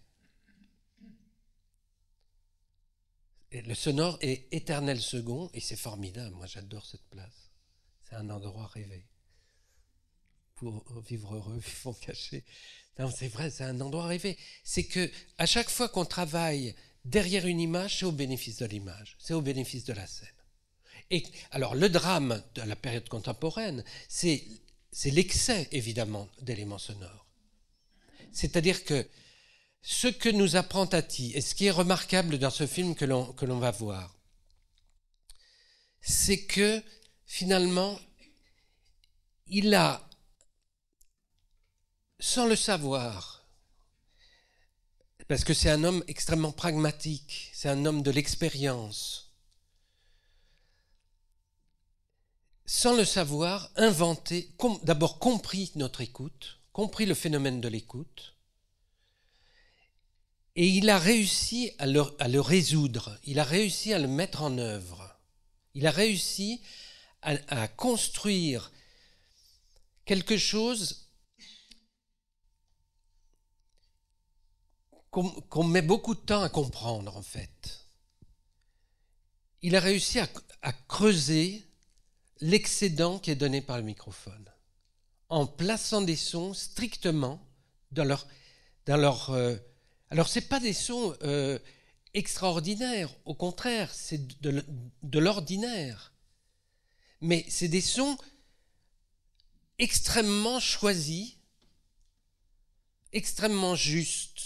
Et le sonore est éternel second et c'est formidable. Moi, j'adore cette place. C'est un endroit rêvé. Pour vivre heureux, vivons cachés. Non, c'est vrai, c'est un endroit rêvé. C'est que à chaque fois qu'on travaille derrière une image, c'est au bénéfice de l'image. C'est au bénéfice de la scène. Et alors, le drame de la période contemporaine, c'est, c'est l'excès, évidemment, d'éléments sonores. C'est-à-dire que ce que nous apprend Tati, et ce qui est remarquable dans ce film que l'on, que l'on va voir, c'est que finalement, il a, sans le savoir, parce que c'est un homme extrêmement pragmatique, c'est un homme de l'expérience, sans le savoir, inventé, com, d'abord compris notre écoute, compris le phénomène de l'écoute, et il a réussi à le, à le résoudre, il a réussi à le mettre en œuvre. Il a réussi à, à construire quelque chose qu'on, qu'on met beaucoup de temps à comprendre, en fait. Il a réussi à, à creuser l'excédent qui est donné par le microphone, en plaçant des sons strictement dans leur... Dans leur euh, alors, ce n'est pas des sons euh, extraordinaires, au contraire, c'est de, de l'ordinaire. Mais c'est des sons extrêmement choisi, extrêmement juste.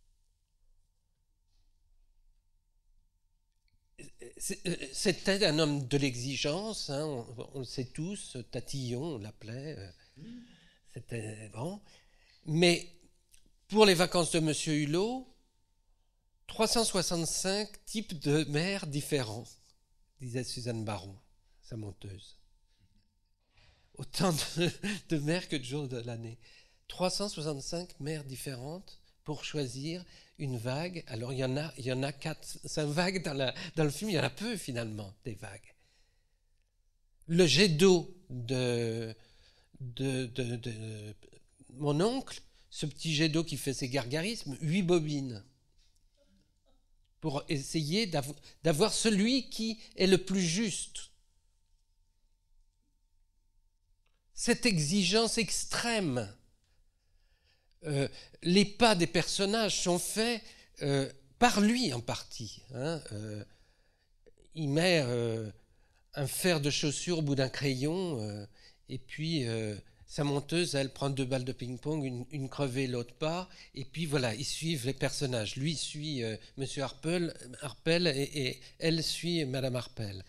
C'était un homme de l'exigence, hein, on, on le sait tous, Tatillon, on l'appelait. C'était bon. Mais pour les vacances de Monsieur Hulot, trois cent soixante-cinq types de mers différents, disait Suzanne Baron, sa monteuse. Autant de, de mers que de jours de l'année. trois cent soixante-cinq mers différentes pour choisir une vague. Alors il y en a, il y en a quatre, cinq vagues dans, la, dans le film, il y en a peu finalement, des vagues. Le jet d'eau de, de, de, de mon oncle, ce petit jet d'eau qui fait ses gargarismes, huit bobines. Pour essayer d'avoir, d'avoir celui qui est le plus juste. Cette exigence extrême. Euh, les pas des personnages sont faits euh, par lui en partie. Hein, euh, il met euh, un fer de chaussure au bout d'un crayon euh, et puis euh, sa monteuse, elle prend deux balles de ping-pong, une, une crevée, l'autre pas, et puis voilà, ils suivent les personnages. Lui suit euh, Monsieur Harpel, Harpel et, et elle suit Madame Harpel.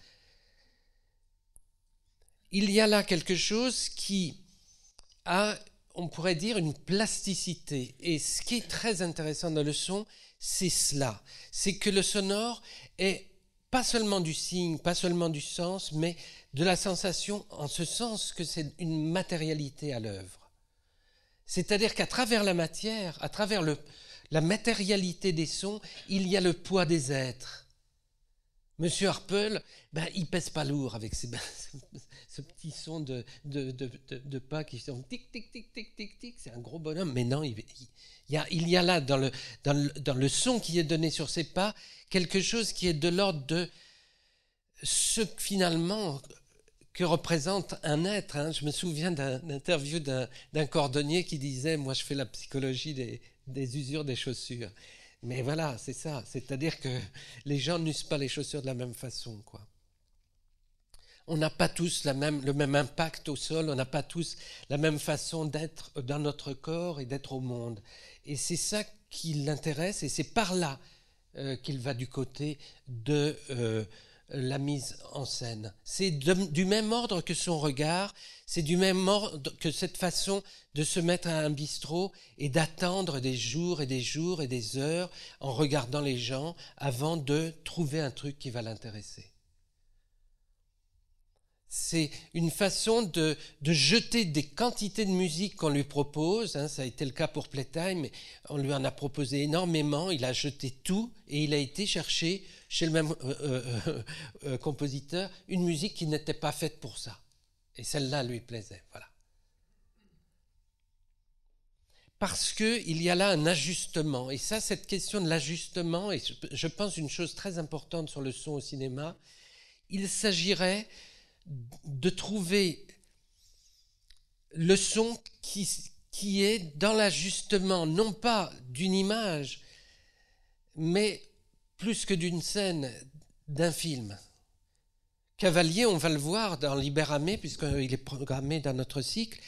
Il y a là quelque chose qui a, on pourrait dire, une plasticité. Et ce qui est très intéressant dans le son, c'est cela. C'est que le sonore est pas seulement du signe, pas seulement du sens, mais de la sensation en ce sens que c'est une matérialité à l'œuvre. C'est-à-dire qu'à travers la matière, à travers le, la matérialité des sons, il y a le poids des êtres. Monsieur Harpel, ben, il pèse pas lourd avec ses, ben, ce petit son de, de, de, de, de pas qui sont tic, tic, tic, tic, tic, tic, c'est un gros bonhomme, mais non, il, il, y, a, il y a là, dans le, dans, le, dans le son qui est donné sur ses pas, quelque chose qui est de l'ordre de ce finalement que représente un être. Hein. Je me souviens d'une interview d'un, d'un cordonnier qui disait « Moi, je fais la psychologie des, des usures des chaussures ». Mais voilà, c'est ça. C'est-à-dire que les gens n'usent pas les chaussures de la même façon, quoi. On n'a pas tous la même, le même impact au sol, on n'a pas tous la même façon d'être dans notre corps et d'être au monde. Et c'est ça qui l'intéresse, et c'est par là euh, qu'il va du côté de euh, la mise en scène. C'est de, du même ordre que son regard, c'est du même ordre que cette façon de se mettre à un bistrot et d'attendre des jours et des jours et des heures en regardant les gens avant de trouver un truc qui va l'intéresser. C'est une façon de, de jeter des quantités de musique qu'on lui propose, hein, ça a été le cas pour Playtime, on lui en a proposé énormément, il a jeté tout et il a été chercher chez le même euh, euh, euh, compositeur une musique qui n'était pas faite pour ça. Et celle-là lui plaisait, voilà. Parce qu'il y a là un ajustement, et ça, cette question de l'ajustement, et je pense une chose très importante sur le son au cinéma, il s'agirait de trouver le son qui, qui est dans l'ajustement, non pas d'une image, mais plus que d'une scène, d'un film. Cavalier, on va le voir dans Libéramé, puisqu'il est programmé dans notre cycle.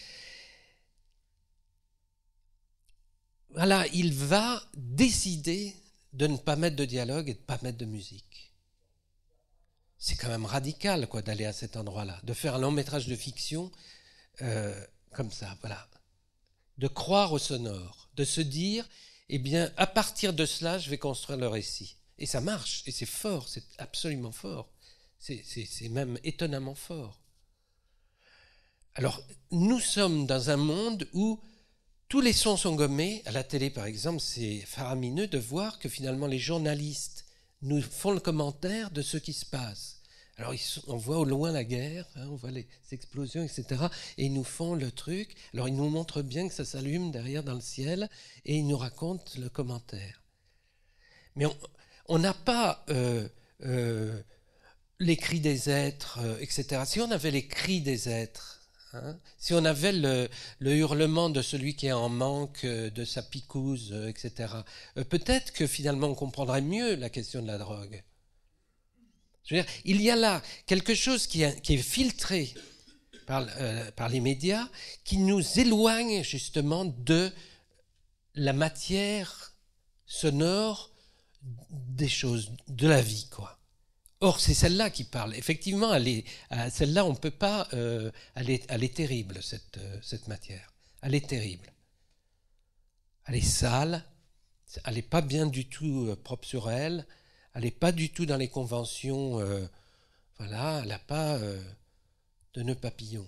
Voilà, il va décider de ne pas mettre de dialogue et de ne pas mettre de musique. C'est quand même radical, quoi, d'aller à cet endroit-là, de faire un long métrage de fiction euh, comme ça, voilà. De croire au sonore, de se dire, eh bien, à partir de cela, je vais construire le récit. Et ça marche, et c'est fort, c'est absolument fort. C'est, c'est, c'est même étonnamment fort. Alors, nous sommes dans un monde où tous les sons sont gommés. À la télé, par exemple, c'est faramineux de voir que finalement les journalistes nous font le commentaire de ce qui se passe. Alors, ils sont, on voit au loin la guerre, hein, on voit les explosions, et cetera. Et ils nous font le truc. Alors, ils nous montrent bien que ça s'allume derrière dans le ciel et ils nous racontent le commentaire. Mais on n'a pas euh, euh, les cris des êtres, euh, et cetera. Si on avait les cris des êtres, hein, si on avait le, le hurlement de celui qui est en manque, euh, de sa picouse, euh, et cetera, euh, peut-être que finalement on comprendrait mieux la question de la drogue. Je veux dire, il y a là quelque chose qui est, qui est filtré par, euh, par les médias, qui nous éloignent justement de la matière sonore des choses, de la vie, quoi. Or, c'est celle-là qui parle. Effectivement, elle est, celle-là, on ne peut pas... Euh, elle, est, elle est terrible, cette, euh, cette matière. Elle est terrible. Elle est sale. Elle n'est pas bien du tout euh, propre sur elle. Elle n'est pas du tout dans les conventions. Euh, voilà, elle n'a pas euh, de nœud papillon.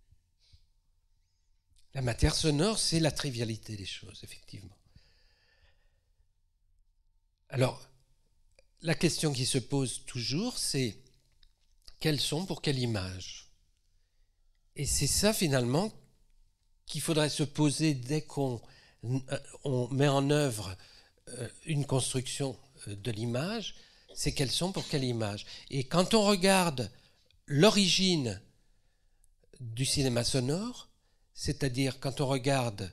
La matière sonore, c'est la trivialité des choses, effectivement. Alors... La question qui se pose toujours, c'est quel son pour quelle image? Et c'est ça finalement qu'il faudrait se poser dès qu'on on met en œuvre une construction de l'image, c'est quel son pour quelle image? Et quand on regarde l'origine du cinéma sonore, c'est-à-dire quand on regarde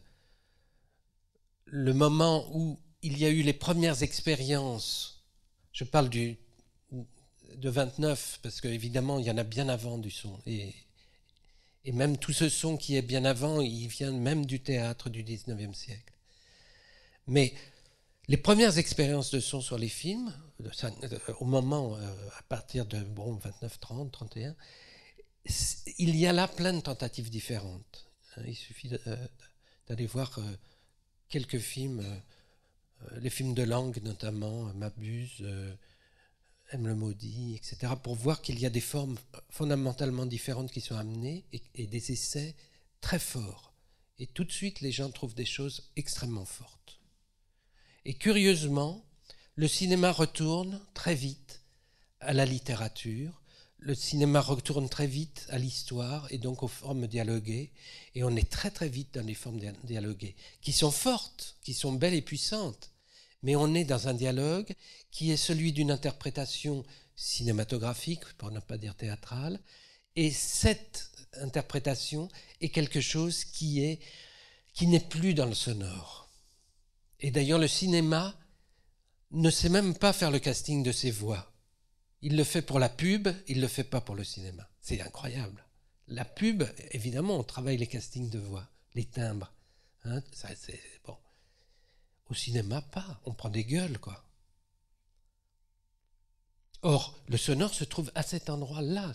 le moment où il y a eu les premières expériences. Je parle du, de vingt-neuf, parce qu'évidemment, il y en a bien avant du son. Et, et même tout ce son qui est bien avant, il vient même du théâtre du dix-neuvième siècle. Mais les premières expériences de son sur les films, au moment, à partir de bon, vingt-neuf, trente, trente et un, il y a là plein de tentatives différentes. Il suffit d'aller voir quelques films... les films de langue notamment, M'abuse, euh, Aime le maudit, et cetera, pour voir qu'il y a des formes fondamentalement différentes qui sont amenées et, et des essais très forts. Et tout de suite, les gens trouvent des choses extrêmement fortes. Et curieusement, le cinéma retourne très vite à la littérature, le cinéma retourne très vite à l'histoire et donc aux formes dialoguées, et on est très très vite dans les formes dialoguées, qui sont fortes, qui sont belles et puissantes, mais on est dans un dialogue qui est celui d'une interprétation cinématographique, pour ne pas dire théâtrale, et cette interprétation est quelque chose qui est, qui n'est plus dans le sonore. Et d'ailleurs, le cinéma ne sait même pas faire le casting de ses voix. Il le fait pour la pub, il ne le fait pas pour le cinéma. C'est incroyable. La pub, évidemment, on travaille les castings de voix, les timbres. Hein, ça, c'est, bon. Au cinéma, pas. On prend des gueules, quoi. Or, le sonore se trouve à cet endroit-là.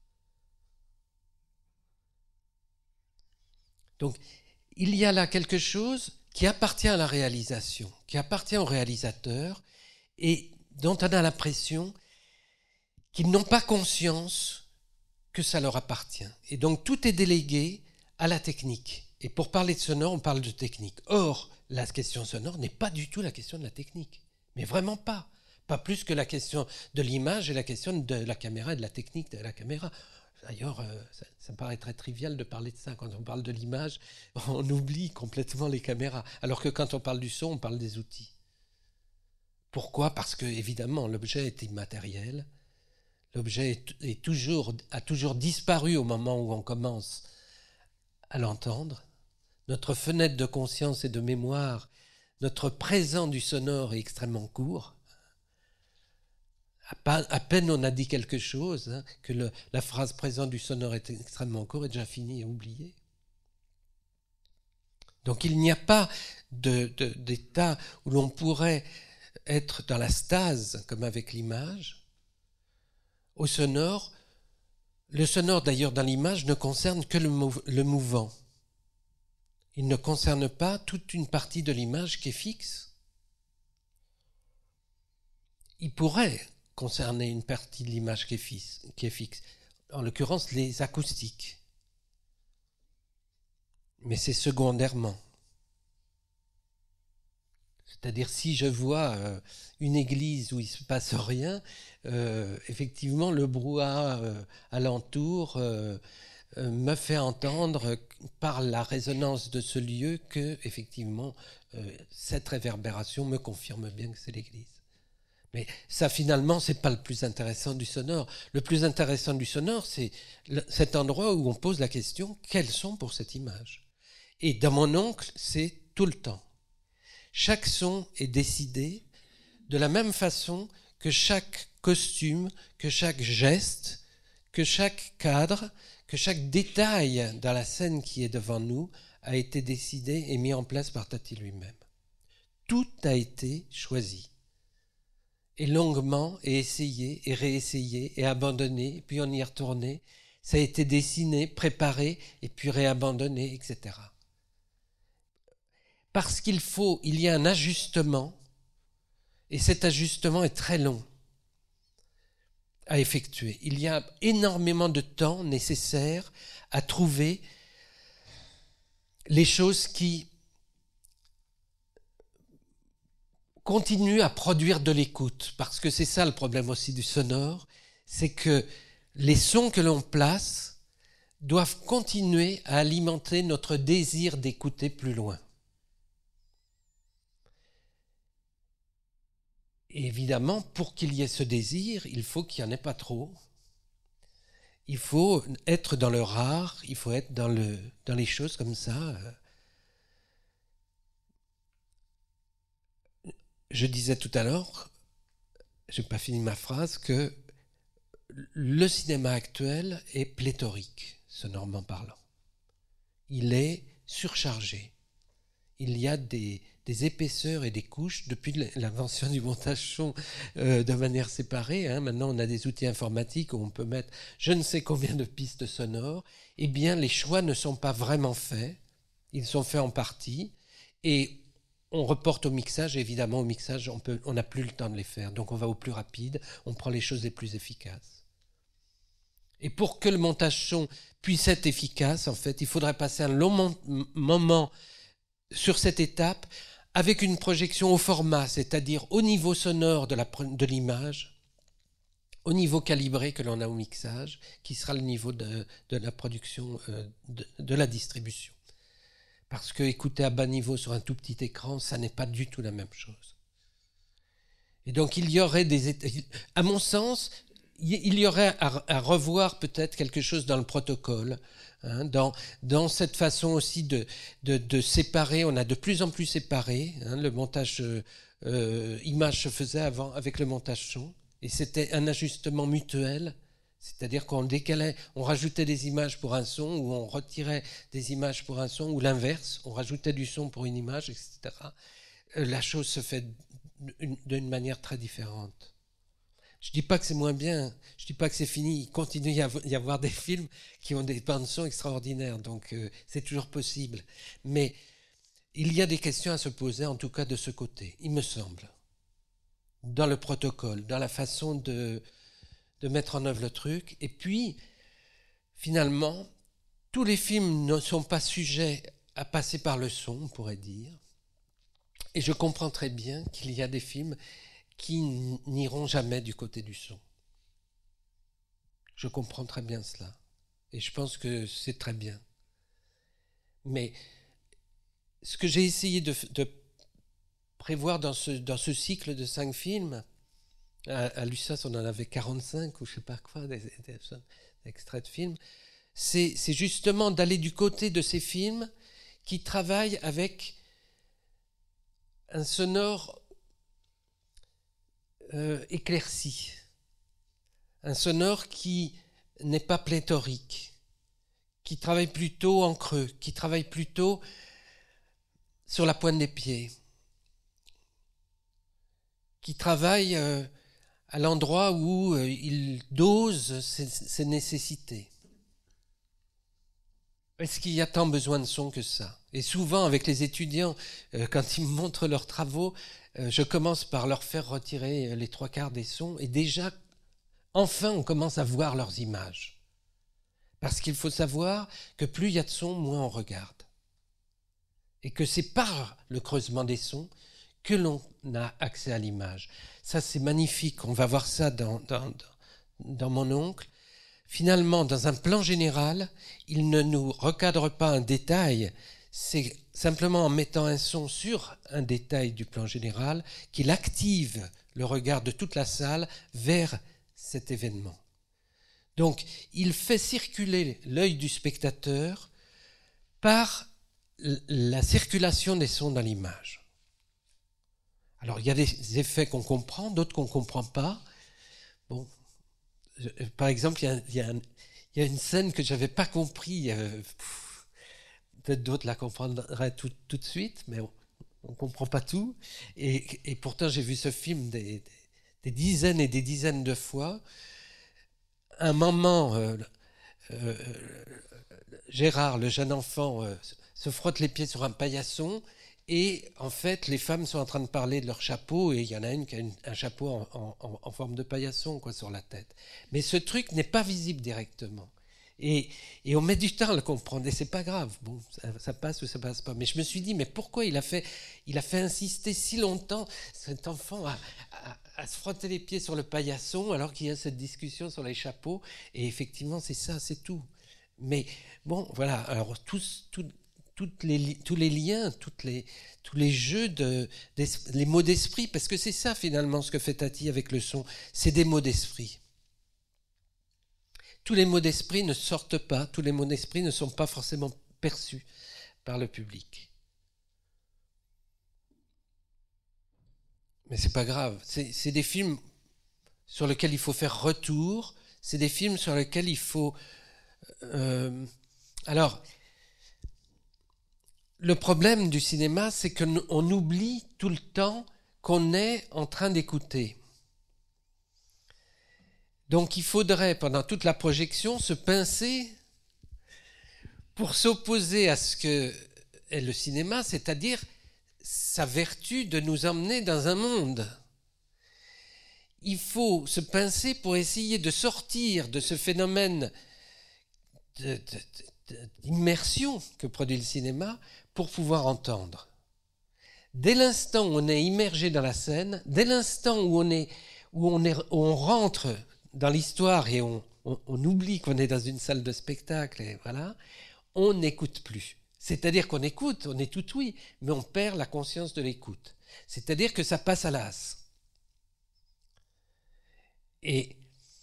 Donc, il y a là quelque chose qui appartient à la réalisation, qui appartient au réalisateur et dont on a l'impression qu'ils n'ont pas conscience que ça leur appartient. Et donc tout est délégué à la technique. Et pour parler de sonore, on parle de technique. Or, la question sonore n'est pas du tout la question de la technique. Mais vraiment pas. Pas plus que la question de l'image et la question de la caméra et de la technique de la caméra. D'ailleurs, euh, ça, ça me paraît très trivial de parler de ça. Quand on parle de l'image, on oublie complètement les caméras. Alors que quand on parle du son, on parle des outils. Pourquoi ? Parce que, évidemment, l'objet est immatériel. L'objet est, est toujours, a toujours disparu au moment où on commence à l'entendre. Notre fenêtre de conscience et de mémoire, notre présent du sonore est extrêmement court. À peine on a dit quelque chose, hein, que le, la phrase présent du sonore est extrêmement court et déjà finie et oubliée. Donc il n'y a pas de, de, d'état où l'on pourrait être dans la stase, comme avec l'image. Au sonore, le sonore d'ailleurs dans l'image ne concerne que le, mou- le mouvant. Il ne concerne pas toute une partie de l'image qui est fixe. Il pourrait concerner une partie de l'image qui est fixe, qui est fixe. En l'occurrence, les acoustiques. Mais c'est secondairement. C'est-à-dire, si je vois euh, une église où il ne se passe rien, euh, effectivement, le brouhaha euh, alentour euh, euh, me fait entendre par la résonance de ce lieu que, effectivement, euh, cette réverbération me confirme bien que c'est l'église. Mais ça, finalement, ce n'est pas le plus intéressant du sonore. Le plus intéressant du sonore, c'est le, cet endroit où on pose la question « Quels sont pour cette image ?» Et dans mon oncle, c'est tout le temps. Chaque son est décidé de la même façon que chaque costume, que chaque geste, que chaque cadre, que chaque détail dans la scène qui est devant nous a été décidé et mis en place par Tati lui-même. Tout a été choisi. Et longuement, et essayé, et réessayé, et abandonné, puis on y est retourné. Ça a été dessiné, préparé, et puis réabandonné, et cetera. Parce qu'il faut, il y a un ajustement, et cet ajustement est très long à effectuer. Il y a énormément de temps nécessaire à trouver les choses qui continuent à produire de l'écoute, parce que c'est ça le problème aussi du sonore, c'est que les sons que l'on place doivent continuer à alimenter notre désir d'écouter plus loin. Et évidemment, pour qu'il y ait ce désir, il faut qu'il n'y en ait pas trop. Il faut être dans le rare, il faut être dans, le, dans les choses comme ça. Je disais tout à l'heure, je n'ai pas fini ma phrase, que le cinéma actuel est pléthorique, sonorement parlant. Il est surchargé. Il y a des, des épaisseurs et des couches depuis l'invention du montage son euh, de manière séparée. Hein. Maintenant, on a des outils informatiques où on peut mettre je ne sais combien de pistes sonores. Eh bien, les choix ne sont pas vraiment faits. Ils sont faits en partie. Et on reporte au mixage. Et évidemment, au mixage, on peut, on n'a plus le temps de les faire. Donc, on va au plus rapide. On prend les choses les plus efficaces. Et pour que le montage son puisse être efficace, en fait, il faudrait passer un long mon- moment sur cette étape avec une projection au format, c'est-à-dire au niveau sonore de, la, de l'image, au niveau calibré que l'on a au mixage, qui sera le niveau de, de la production, euh, de, de la distribution. Parce que écouter à bas niveau sur un tout petit écran, ça n'est pas du tout la même chose. Et donc il y aurait des... À mon sens, il y aurait à, à revoir peut-être quelque chose dans le protocole, hein, dans, dans cette façon aussi de, de, de séparer. On a de plus en plus séparé. Hein, le montage euh, image se faisait avant avec le montage son. Et c'était un ajustement mutuel. C'est-à-dire qu'on décalait, on rajoutait des images pour un son, ou on retirait des images pour un son, ou l'inverse, on rajoutait du son pour une image, et cetera. La chose se fait d'une manière très différente. Je ne dis pas que c'est moins bien, je ne dis pas que c'est fini, il continue à y avoir des films qui ont des bandes son extraordinaires, donc euh, c'est toujours possible. Mais il y a des questions à se poser, en tout cas de ce côté, il me semble, dans le protocole, dans la façon de, de mettre en œuvre le truc. Et puis, finalement, tous les films ne sont pas sujets à passer par le son, on pourrait dire. Et je comprends très bien qu'il y a des films qui n'iront jamais du côté du son. Je comprends très bien cela. Et je pense que c'est très bien. Mais ce que j'ai essayé de, de prévoir dans ce, dans ce cycle de cinq films, à, à l'U S A S on en avait quarante-cinq ou je ne sais pas quoi, des, des, des extraits de films, c'est, c'est justement d'aller du côté de ces films qui travaillent avec un sonore Euh, éclairci, un sonore qui n'est pas pléthorique, qui travaille plutôt en creux, qui travaille plutôt sur la pointe des pieds, qui travaille euh, à l'endroit où euh, il dose ses, ses nécessités. Est-ce qu'il y a tant besoin de son que ça? Et souvent, avec les étudiants, euh, quand ils me montrent leurs travaux, euh, je commence par leur faire retirer les trois quarts des sons, et déjà, enfin, on commence à voir leurs images. Parce qu'il faut savoir que plus il y a de sons, moins on regarde. Et que c'est par le creusement des sons que l'on a accès à l'image. Ça, c'est magnifique. On va voir ça dans, dans, dans Mon oncle. Finalement, dans un plan général, il ne nous recadre pas un détail, c'est simplement en mettant un son sur un détail du plan général qu'il active le regard de toute la salle vers cet événement. Donc, il fait circuler l'œil du spectateur par la circulation des sons dans l'image. Alors, il y a des effets qu'on comprend, d'autres qu'on ne comprend pas. Bon. Par exemple, il y a, il y a, un, il y a une scène que je n'avais pas compris. Euh, pff, peut-être d'autres la comprendraient tout, tout de suite, mais on ne comprend pas tout. Et, et pourtant, j'ai vu ce film des, des, des dizaines et des dizaines de fois. Un moment, euh, euh, Gérard, le jeune enfant, euh, se frotte les pieds sur un paillasson. Et en fait, les femmes sont en train de parler de leur chapeau, et il y en a une qui a une, un chapeau en, en, en forme de paillasson quoi, sur la tête. Mais ce truc n'est pas visible directement. Et, et on met du temps à le comprendre, et c'est pas grave. Bon, ça, ça passe ou ça passe pas. Mais je me suis dit, mais pourquoi il a fait, il a fait insister si longtemps cet enfant à, à, à se frotter les pieds sur le paillasson alors qu'il y a cette discussion sur les chapeaux. Et effectivement, c'est ça, c'est tout. Mais bon, voilà. Alors tous, tous Toutes les, tous les liens, toutes les, tous les jeux, de, les mots d'esprit, parce que c'est ça finalement ce que fait Tati avec le son, c'est des mots d'esprit. Tous les mots d'esprit ne sortent pas, tous les mots d'esprit ne sont pas forcément perçus par le public. Mais c'est pas grave, c'est, c'est des films sur lesquels il faut faire retour, c'est des films sur lesquels il faut... Euh, alors... Le problème du cinéma, c'est qu'on oublie tout le temps qu'on est en train d'écouter. Donc il faudrait, pendant toute la projection, se pincer pour s'opposer à ce que est le cinéma, c'est-à-dire sa vertu de nous emmener dans un monde. Il faut se pincer pour essayer de sortir de ce phénomène de, de, de, d'immersion que produit le cinéma pour pouvoir entendre. Dès l'instant où on est immergé dans la scène, dès l'instant où on, est, où on, est, où on rentre dans l'histoire et on, on, on oublie qu'on est dans une salle de spectacle, et voilà, on n'écoute plus. C'est-à-dire qu'on écoute, on est tout oui, mais on perd la conscience de l'écoute. C'est-à-dire que ça passe à l'as. Et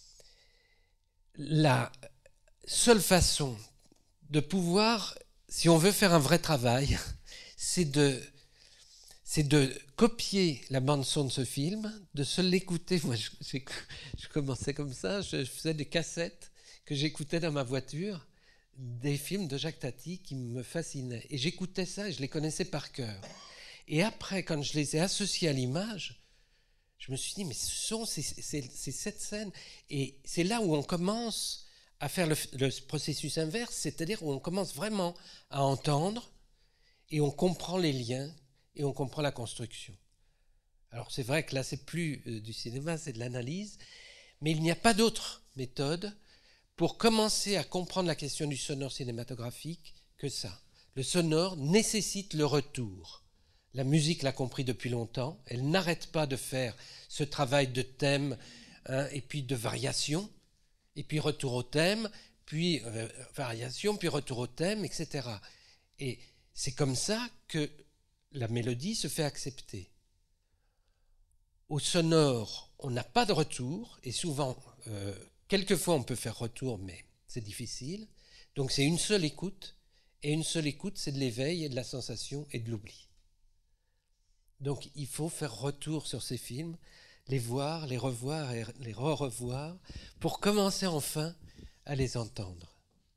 la seule façon de pouvoir, si on veut faire un vrai travail, c'est de, c'est de copier la bande-son de ce film, de se l'écouter. Moi, je, je, je commençais comme ça, je faisais des cassettes que j'écoutais dans ma voiture, des films de Jacques Tati qui me fascinaient. Et j'écoutais ça et je les connaissais par cœur. Et après, quand je les ai associés à l'image, je me suis dit, mais ce sont c'est, c'est, c'est cette scène. Et c'est là où on commence à faire le, le processus inverse, c'est-à-dire où on commence vraiment à entendre et on comprend les liens et on comprend la construction. Alors c'est vrai que là, c'est plus euh, du cinéma, c'est de l'analyse, mais il n'y a pas d'autre méthode pour commencer à comprendre la question du sonore cinématographique que ça. Le sonore nécessite le retour. La musique l'a compris depuis longtemps, elle n'arrête pas de faire ce travail de thème hein, et puis de variation, et puis retour au thème, puis euh, variation, puis retour au thème, et cetera. Et c'est comme ça que la mélodie se fait accepter. Au sonore, on n'a pas de retour, et souvent, euh, quelquefois on peut faire retour, mais c'est difficile. Donc c'est une seule écoute, et une seule écoute, c'est de l'éveil et de la sensation et de l'oubli. Donc il faut faire retour sur ces films, les voir, les revoir et les re-revoir, pour commencer enfin à les entendre.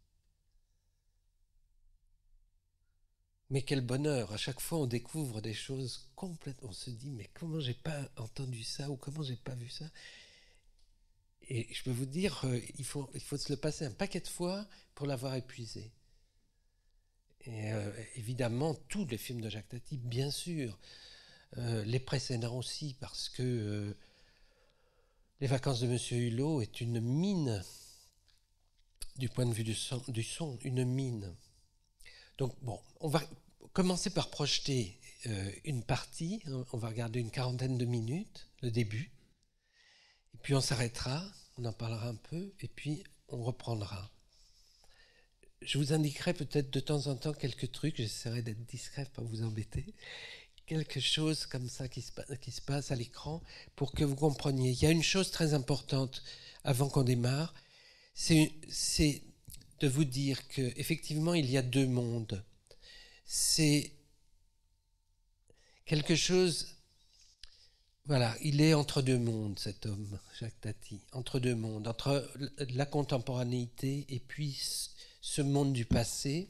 Mais quel bonheur, à chaque fois on découvre des choses complètement, on se dit mais comment j'ai pas entendu ça ou comment j'ai pas vu ça. Et je peux vous dire, il faut, il faut se le passer un paquet de fois pour l'avoir épuisé. Et euh, évidemment, tous les films de Jacques Tati, bien sûr, euh, les précédents aussi, parce que euh, Les Vacances de Monsieur Hulot est une mine, du point de vue du son, du son une mine. Donc bon, on va commencer par projeter euh, une partie, on va regarder une quarantaine de minutes, le début, et puis on s'arrêtera, on en parlera un peu, et puis on reprendra. Je vous indiquerai peut-être de temps en temps quelques trucs, j'essaierai d'être discret pour pas vous embêter, quelque chose comme ça qui se, qui se passe à l'écran pour que vous compreniez. Il y a une chose très importante avant qu'on démarre, c'est, c'est de vous dire qu'effectivement il y a deux mondes. C'est quelque chose... Voilà, il est entre deux mondes, cet homme, Jacques Tati, entre deux mondes, entre la contemporanéité et puis ce monde du passé.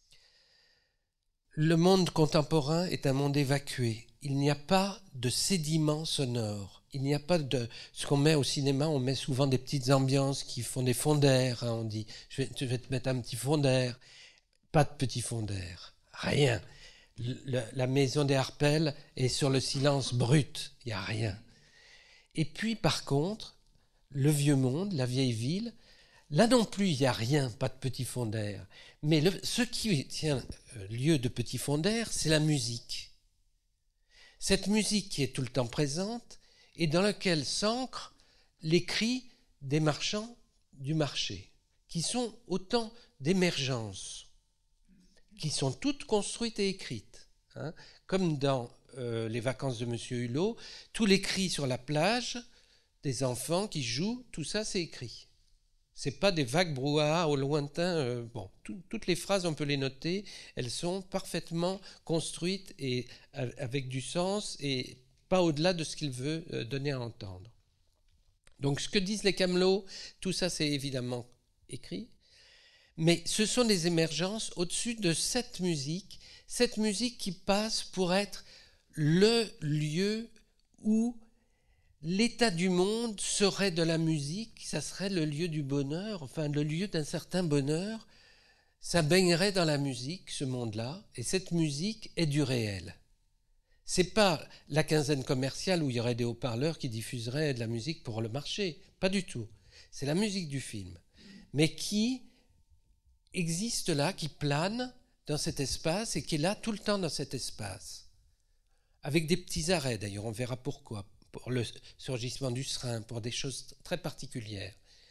Le monde contemporain est un monde évacué. Il n'y a pas de sédiments sonores. Il n'y a pas de... Ce qu'on met au cinéma, on met souvent des petites ambiances qui font des fonds d'air. Hein, on dit, je vais, je vais te mettre un petit fond d'air. Pas de petit fond d'air. Rien. Le, la maison des Harpel est sur le silence brut. Il n'y a rien. Et puis, par contre, le vieux monde, la vieille ville, là non plus, il n'y a rien, pas de petit fond d'air. Mais le, ce qui tient lieu de petit fond d'air, c'est la musique. Cette musique qui est tout le temps présente et dans laquelle s'ancrent les cris des marchands du marché, qui sont autant d'émergences, qui sont toutes construites et écrites. Hein, comme dans euh, Les vacances de Monsieur Hulot, tous les cris sur la plage, des enfants qui jouent, tout ça c'est écrit. C'est pas des vagues brouhaha au lointain. Euh, bon, tout, toutes les phrases, on peut les noter. Elles sont parfaitement construites et avec du sens et pas au-delà de ce qu'il veut euh, donner à entendre. Donc, ce que disent les camelots, tout ça, c'est évidemment écrit. Mais ce sont des émergences au-dessus de cette musique, cette musique qui passe pour être le lieu où l'état du monde serait de la musique, ça serait le lieu du bonheur, enfin le lieu d'un certain bonheur, ça baignerait dans la musique, ce monde-là, et cette musique est du réel. C'est pas la quinzaine commerciale où il y aurait des haut-parleurs qui diffuseraient de la musique pour le marché, pas du tout. C'est la musique du film, mais qui existe là, qui plane dans cet espace et qui est là tout le temps dans cet espace, avec des petits arrêts d'ailleurs, on verra pourquoi. Pour le surgissement du serin, pour des choses très particulières.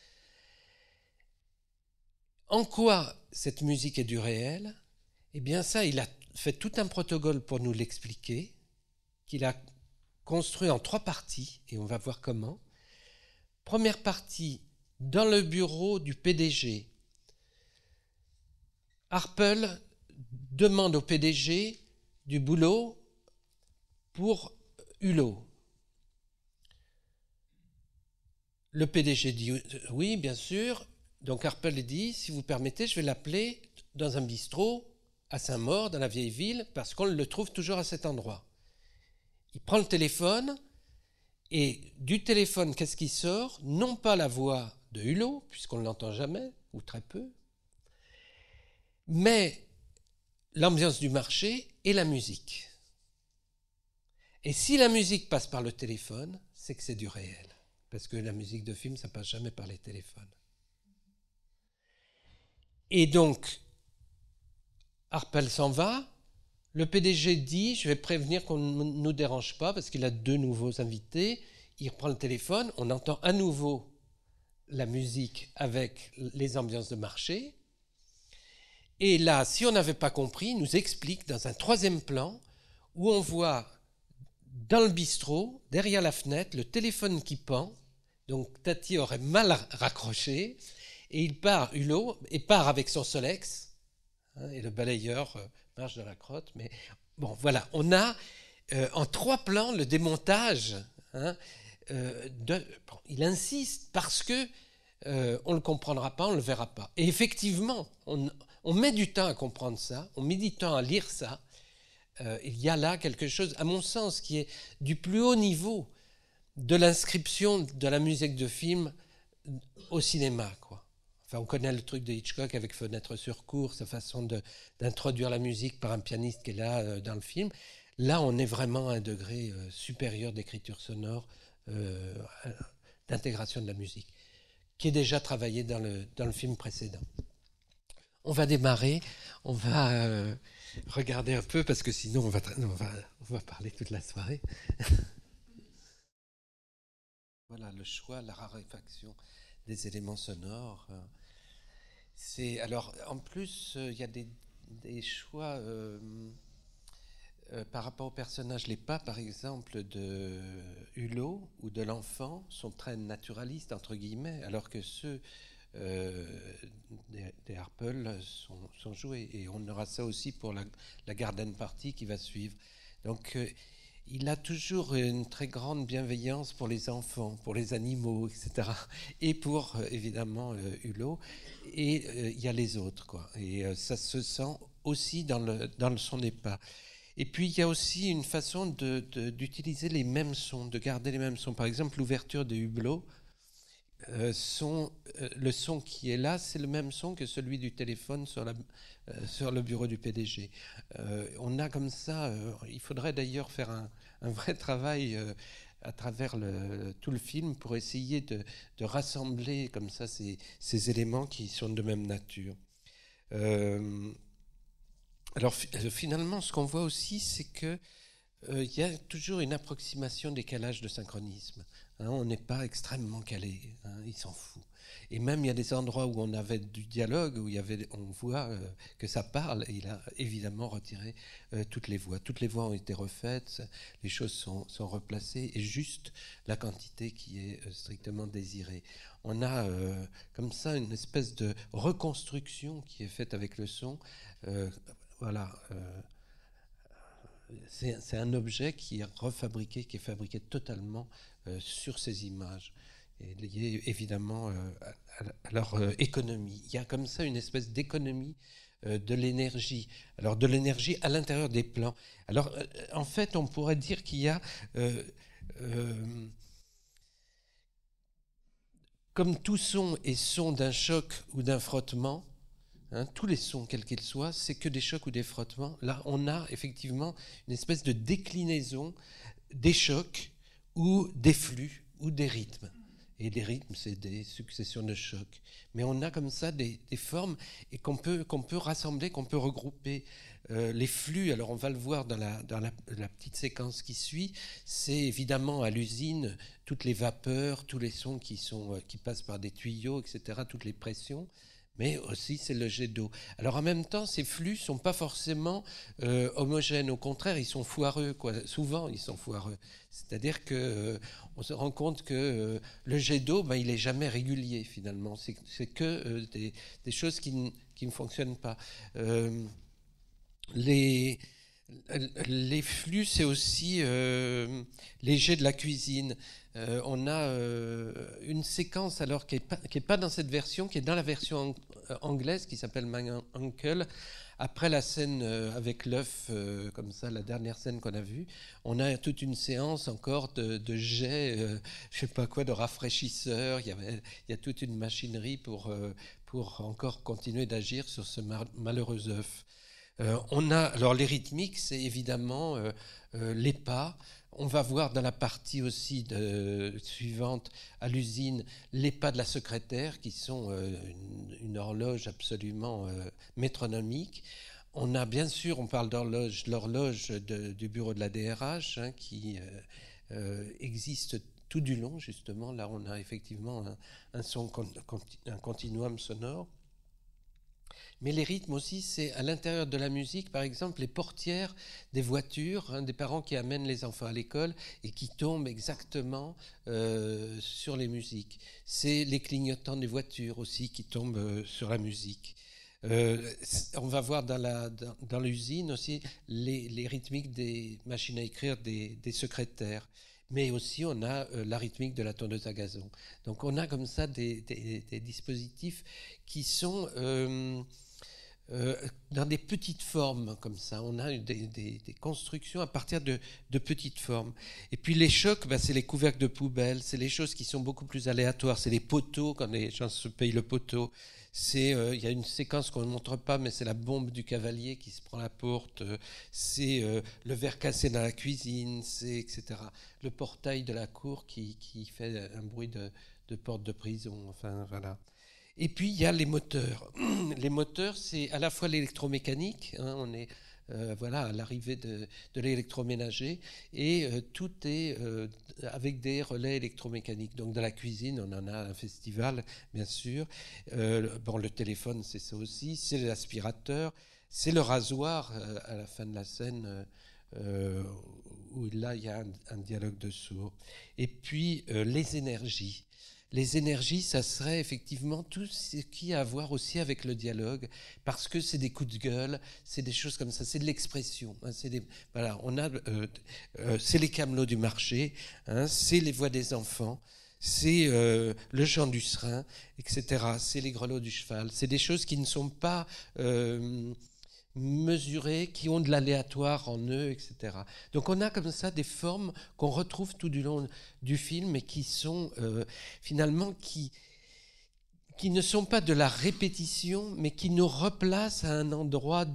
En quoi cette musique est du réel ? Eh bien ça, il a fait tout un protocole pour nous l'expliquer, qu'il a construit en trois parties, et on va voir comment. Première partie, dans le bureau du P D G. Harpel demande au P D G du boulot pour Hulot. Le P D G dit oui, bien sûr. Donc Harpel dit, si vous permettez, je vais l'appeler dans un bistrot à Saint-Maur, dans la vieille ville, parce qu'on le trouve toujours à cet endroit. Il prend le téléphone, et du téléphone, qu'est-ce qui sort ? Non pas la voix de Hulot, puisqu'on ne l'entend jamais, ou très peu, mais l'ambiance du marché et la musique. Et si la musique passe par le téléphone, c'est que c'est du réel. Parce que la musique de film, ça passe jamais par les téléphones. Et donc, Harpel s'en va. Le P D G dit, je vais prévenir qu'on ne nous dérange pas, parce qu'il a deux nouveaux invités. Il reprend le téléphone, on entend à nouveau la musique avec les ambiances de marché. Et là, si on n'avait pas compris, il nous explique dans un troisième plan, où on voit dans le bistrot, derrière la fenêtre, le téléphone qui pend. Donc Tati aurait mal raccroché et il part, Hulot, et part avec son Solex, hein, et le balayeur euh, marche dans la crotte. Mais bon, voilà, on a euh, en trois plans le démontage. Hein, euh, de, bon, il insiste parce que euh, on ne le comprendra pas, on ne le verra pas. Et effectivement, on, on met du temps à comprendre ça, on met du temps à lire ça. Euh, il y a là quelque chose, à mon sens, qui est du plus haut niveau de l'inscription de la musique de film au cinéma, quoi. Enfin, on connaît le truc de Hitchcock avec Fenêtre sur cour, sa façon de, d'introduire la musique par un pianiste qui est là euh, dans le film. Là, on est vraiment à un degré euh, supérieur d'écriture sonore, euh, d'intégration de la musique, qui est déjà travaillé dans le, dans le film précédent. On va démarrer, on va euh, regarder un peu, parce que sinon on va, on va, on va parler toute la soirée. Voilà le choix, la raréfaction des éléments sonores. C'est, alors, en plus, il euh, y a des, des choix euh, euh, par rapport au personnage. Les pas, par exemple, de Hulot ou de l'enfant sont très naturalistes, entre guillemets, alors que ceux euh, des, des Harpel sont, sont joués. Et on aura ça aussi pour la, la garden party qui va suivre. Donc, euh, il a toujours une très grande bienveillance pour les enfants, pour les animaux, et cetera. Et pour, euh, évidemment, euh, Hulot. Et euh, il y a les autres, quoi. Et euh, ça se sent aussi dans, le, dans son épat. Et puis, il y a aussi une façon de, de, d'utiliser les mêmes sons, de garder les mêmes sons. Par exemple, l'ouverture des hublots, euh, son, euh, le son qui est là, c'est le même son que celui du téléphone sur, la, euh, sur le bureau du P D G. Euh, on a comme ça, euh, il faudrait d'ailleurs faire un, un vrai travail euh, à travers le, tout le film pour essayer de, de rassembler comme ça ces, ces éléments qui sont de même nature. Euh, alors finalement, ce qu'on voit aussi, c'est que euh, y a toujours une approximation décalage de synchronisme. Hein, on n'est pas extrêmement calé, hein, il s'en fout. Et même il y a des endroits où on avait du dialogue, où il y avait, on voit euh, que ça parle, et il a évidemment retiré euh, toutes les voix. Toutes les voix ont été refaites, les choses sont, sont replacées, et juste la quantité qui est euh, strictement désirée. On a euh, comme ça une espèce de reconstruction qui est faite avec le son. Euh, voilà. Euh, C'est, c'est un objet qui est refabriqué, qui est fabriqué totalement euh, sur ces images, et lié évidemment euh, à, à leur euh, économie. Il y a comme ça une espèce d'économie euh, de l'énergie. Alors de l'énergie à l'intérieur des plans. Alors euh, en fait, on pourrait dire qu'il y a euh, euh, comme tout son est son d'un choc ou d'un frottement. Hein, tous les sons, quels qu'ils soient, c'est que des chocs ou des frottements. Là, on a effectivement une espèce de déclinaison des chocs ou des flux ou des rythmes. Et les rythmes, c'est des successions de chocs. Mais on a comme ça des, des formes et qu'on peut, qu'on peut rassembler, qu'on peut regrouper. Euh, les flux, alors on va le voir dans, la, dans la, la petite séquence qui suit, c'est évidemment à l'usine toutes les vapeurs, tous les sons qui, sont, qui passent par des tuyaux, et cetera, toutes les pressions. Mais aussi c'est le jet d'eau. Alors en même temps, ces flux sont pas forcément euh, homogènes. Au contraire, ils sont foireux, quoi. Souvent, ils sont foireux. C'est-à-dire que euh, on se rend compte que euh, le jet d'eau, ben, il est jamais régulier finalement. C'est, c'est que euh, des, des choses qui, n- qui ne fonctionnent pas. Euh, les les flux, c'est aussi euh, les jets de la cuisine. Euh, on a euh, une séquence alors qui n'est pas, qui est pas dans cette version, qui est dans la version anglaise qui s'appelle My Uncle. Après la scène euh, avec l'œuf, euh, comme ça, la dernière scène qu'on a vue, on a toute une séance encore de, de jets, euh, je sais pas quoi, de rafraîchisseurs. Il y avait, il y a toute une machinerie pour euh, pour encore continuer d'agir sur ce mar- malheureux œuf. Euh, on a, alors les rythmiques, c'est évidemment euh, euh, les pas. On va voir dans la partie aussi de, suivante à l'usine les pas de la secrétaire qui sont euh, une, une horloge absolument euh, métronomique. On a bien sûr, on parle d'horloge, l'horloge de, du bureau de la D R H hein, qui euh, euh, existe tout du long justement. Là, on a effectivement un, un son, un continuum sonore. Mais les rythmes aussi, c'est à l'intérieur de la musique, par exemple, les portières des voitures, hein, des parents qui amènent les enfants à l'école et qui tombent exactement euh, sur les musiques. C'est les clignotants des voitures aussi qui tombent euh, sur la musique. Euh, on va voir dans, la, dans, dans l'usine aussi les, les rythmiques des machines à écrire des, des secrétaires. Mais aussi on a euh, la rythmique de la tondeuse à gazon. Donc on a comme ça des, des, des dispositifs qui sont... Euh, Euh, dans des petites formes comme ça. On a des, des, des constructions à partir de, de petites formes. Et puis les chocs, bah, c'est les couvercles de poubelle, c'est les choses qui sont beaucoup plus aléatoires, c'est les poteaux, quand les gens se payent le poteau. C'est, euh, y a une séquence qu'on ne montre pas, mais c'est la bombe du cavalier qui se prend la porte, c'est euh, le verre cassé dans la cuisine, c'est et cetera. Le portail de la cour qui, qui fait un bruit de, de porte de prison, enfin voilà. Et puis il y a les moteurs. Les moteurs, c'est à la fois l'électromécanique, hein, on est euh, voilà, à l'arrivée de, de l'électroménager, et euh, tout est euh, avec des relais électromécaniques. Donc dans la cuisine, on en a un festival, bien sûr. Euh, bon, le téléphone, c'est ça aussi, c'est l'aspirateur, c'est le rasoir euh, à la fin de la scène. Euh, où là, il y a un, un dialogue de sourds. Et puis, euh, les énergies. les énergies, ça serait effectivement tout ce qui a à voir aussi avec le dialogue, parce que c'est des coups de gueule, c'est des choses comme ça, c'est de l'expression. Hein, c'est des, voilà, on a, euh, euh, c'est les camelots du marché, hein, c'est les voix des enfants, c'est euh, le chant du serin, et cetera. C'est les grelots du cheval. C'est des choses qui ne sont pas euh, mesurées, qui ont de l'aléatoire en eux, et cetera. Donc on a comme ça des formes qu'on retrouve tout du long du film et qui sont euh, finalement qui, qui ne sont pas de la répétition, mais qui nous replacent à un endroit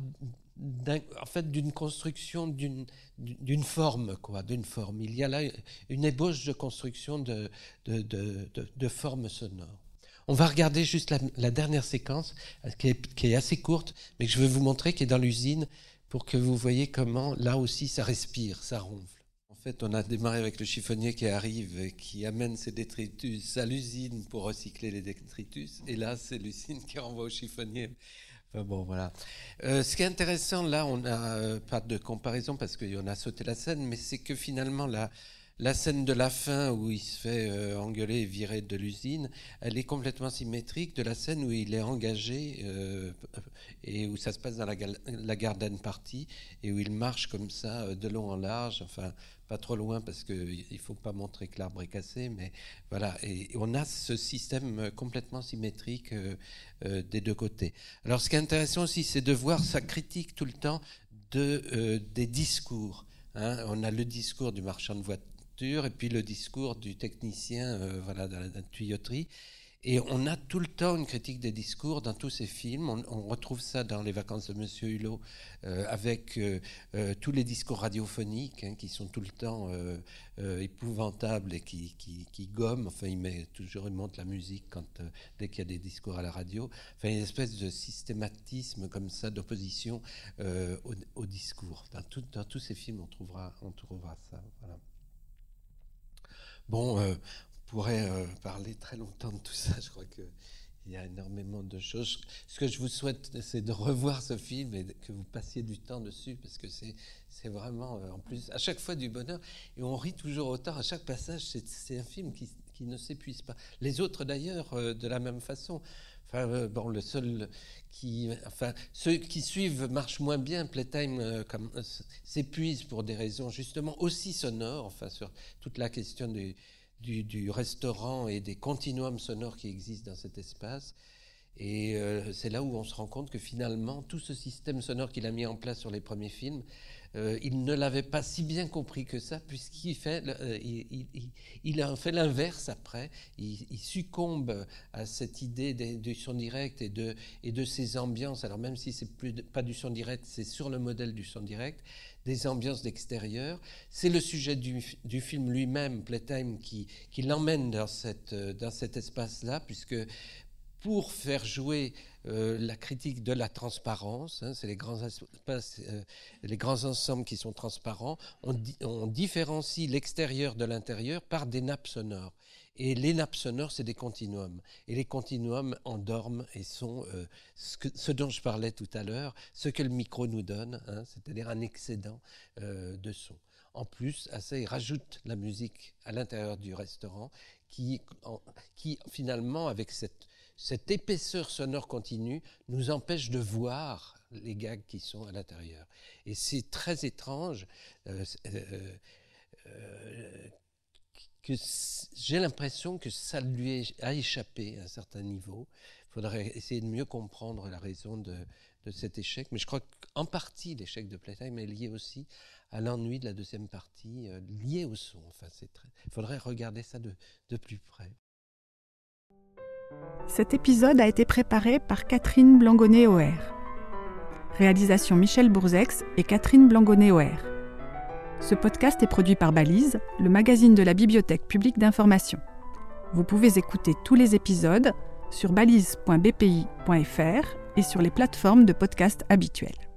en fait d'une construction d'une, d'une forme quoi, d'une forme. Il y a là une ébauche de construction de, de, de, de, de formes sonores. On va regarder juste la, la dernière séquence qui est, qui est assez courte, mais que je veux vous montrer, qui est dans l'usine, pour que vous voyez comment là aussi ça respire, ça ronfle. En fait, on a démarré avec le chiffonnier qui arrive et qui amène ses détritus à l'usine pour recycler les détritus, et là c'est l'usine qui renvoie au chiffonnier. Enfin bon, voilà. Euh, ce qui est intéressant, là, on n'a euh, pas de comparaison parce qu'on a sauté la scène, mais c'est que finalement, la, la scène de la fin où il se fait euh, engueuler et virer de l'usine, elle est complètement symétrique de la scène où il est engagé euh, et où ça se passe dans la, la garden party et où il marche comme ça de long en large, enfin pas trop loin parce qu'il ne faut pas montrer que l'arbre est cassé, mais voilà, et on a ce système complètement symétrique euh, euh, des deux côtés. Alors ce qui est intéressant aussi, c'est de voir sa critique tout le temps de, euh, des discours. Hein. On a le discours du marchand de voitures et puis le discours du technicien euh, voilà, de la, de la tuyauterie. Et on a tout le temps une critique des discours dans tous ces films. On, on retrouve ça dans Les Vacances de Monsieur Hulot, euh, avec euh, euh, tous les discours radiophoniques hein, qui sont tout le temps euh, euh, épouvantables et qui, qui, qui gomment. Enfin, il met toujours, il monte la musique quand, euh, dès qu'il y a des discours à la radio. Enfin, il y a une espèce de systématisme comme ça, d'opposition euh, au, au discours. Dans, tout, dans tous ces films, on trouvera, on trouvera ça. Voilà. Bon... Euh, On pourrait euh, parler très longtemps de tout ça. Je crois qu'il y a énormément de choses. Ce que je vous souhaite, c'est de revoir ce film et que vous passiez du temps dessus, parce que c'est, c'est vraiment, euh, en plus, à chaque fois du bonheur. Et on rit toujours autant. À chaque passage, c'est, c'est un film qui, qui ne s'épuise pas. Les autres, d'ailleurs, euh, de la même façon. Enfin, euh, bon, le seul qui... Enfin, ceux qui suivent marchent moins bien. Playtime euh, comme, euh, s'épuise pour des raisons, justement, aussi sonores, enfin, sur toute la question du... Du, du restaurant et des continuums sonores qui existent dans cet espace. Et euh, c'est là où on se rend compte que finalement, tout ce système sonore qu'il a mis en place sur les premiers films, euh, il ne l'avait pas si bien compris que ça, puisqu'il fait, euh, il, il, il a fait l'inverse après. Il, il succombe à cette idée de, du son direct et de, et de ces ambiances. Alors même si c'est plus de, pas du son direct, c'est sur le modèle du son direct, des ambiances d'extérieur. C'est le sujet du, du film lui-même, Playtime, qui, qui l'emmène dans, cette, dans cet espace-là, puisque pour faire jouer euh, la critique de la transparence, hein, c'est les grands, espaces, euh, les grands ensembles qui sont transparents, on, di- on différencie l'extérieur de l'intérieur par des nappes sonores. Et les nappes sonores, c'est des continuums. Et les continuums endorment et sont euh, ce, que, ce dont je parlais tout à l'heure, ce que le micro nous donne, hein, c'est-à-dire un excédent euh, de son. En plus, à ça, il rajoute la musique à l'intérieur du restaurant qui, en, qui finalement, avec cette, cette épaisseur sonore continue, nous empêche de voir les gags qui sont à l'intérieur. Et c'est très étrange euh, euh, euh, que j'ai l'impression que ça lui a échappé à un certain niveau. Il faudrait essayer de mieux comprendre la raison de, de cet échec. Mais je crois qu'en partie, l'échec de Playtime est lié aussi à l'ennui de la deuxième partie, euh, lié au son. Enfin, c'est très... Il faudrait regarder ça de, de plus près. Cet épisode a été préparé par Catherine Blangonnet-Oher. Réalisation Michel Bourzex et Catherine Blangonnet-Oher. Ce podcast est produit par Balise, le magazine de la Bibliothèque publique d'information. Vous pouvez écouter tous les épisodes sur balise point b p i point f r et sur les plateformes de podcast habituelles.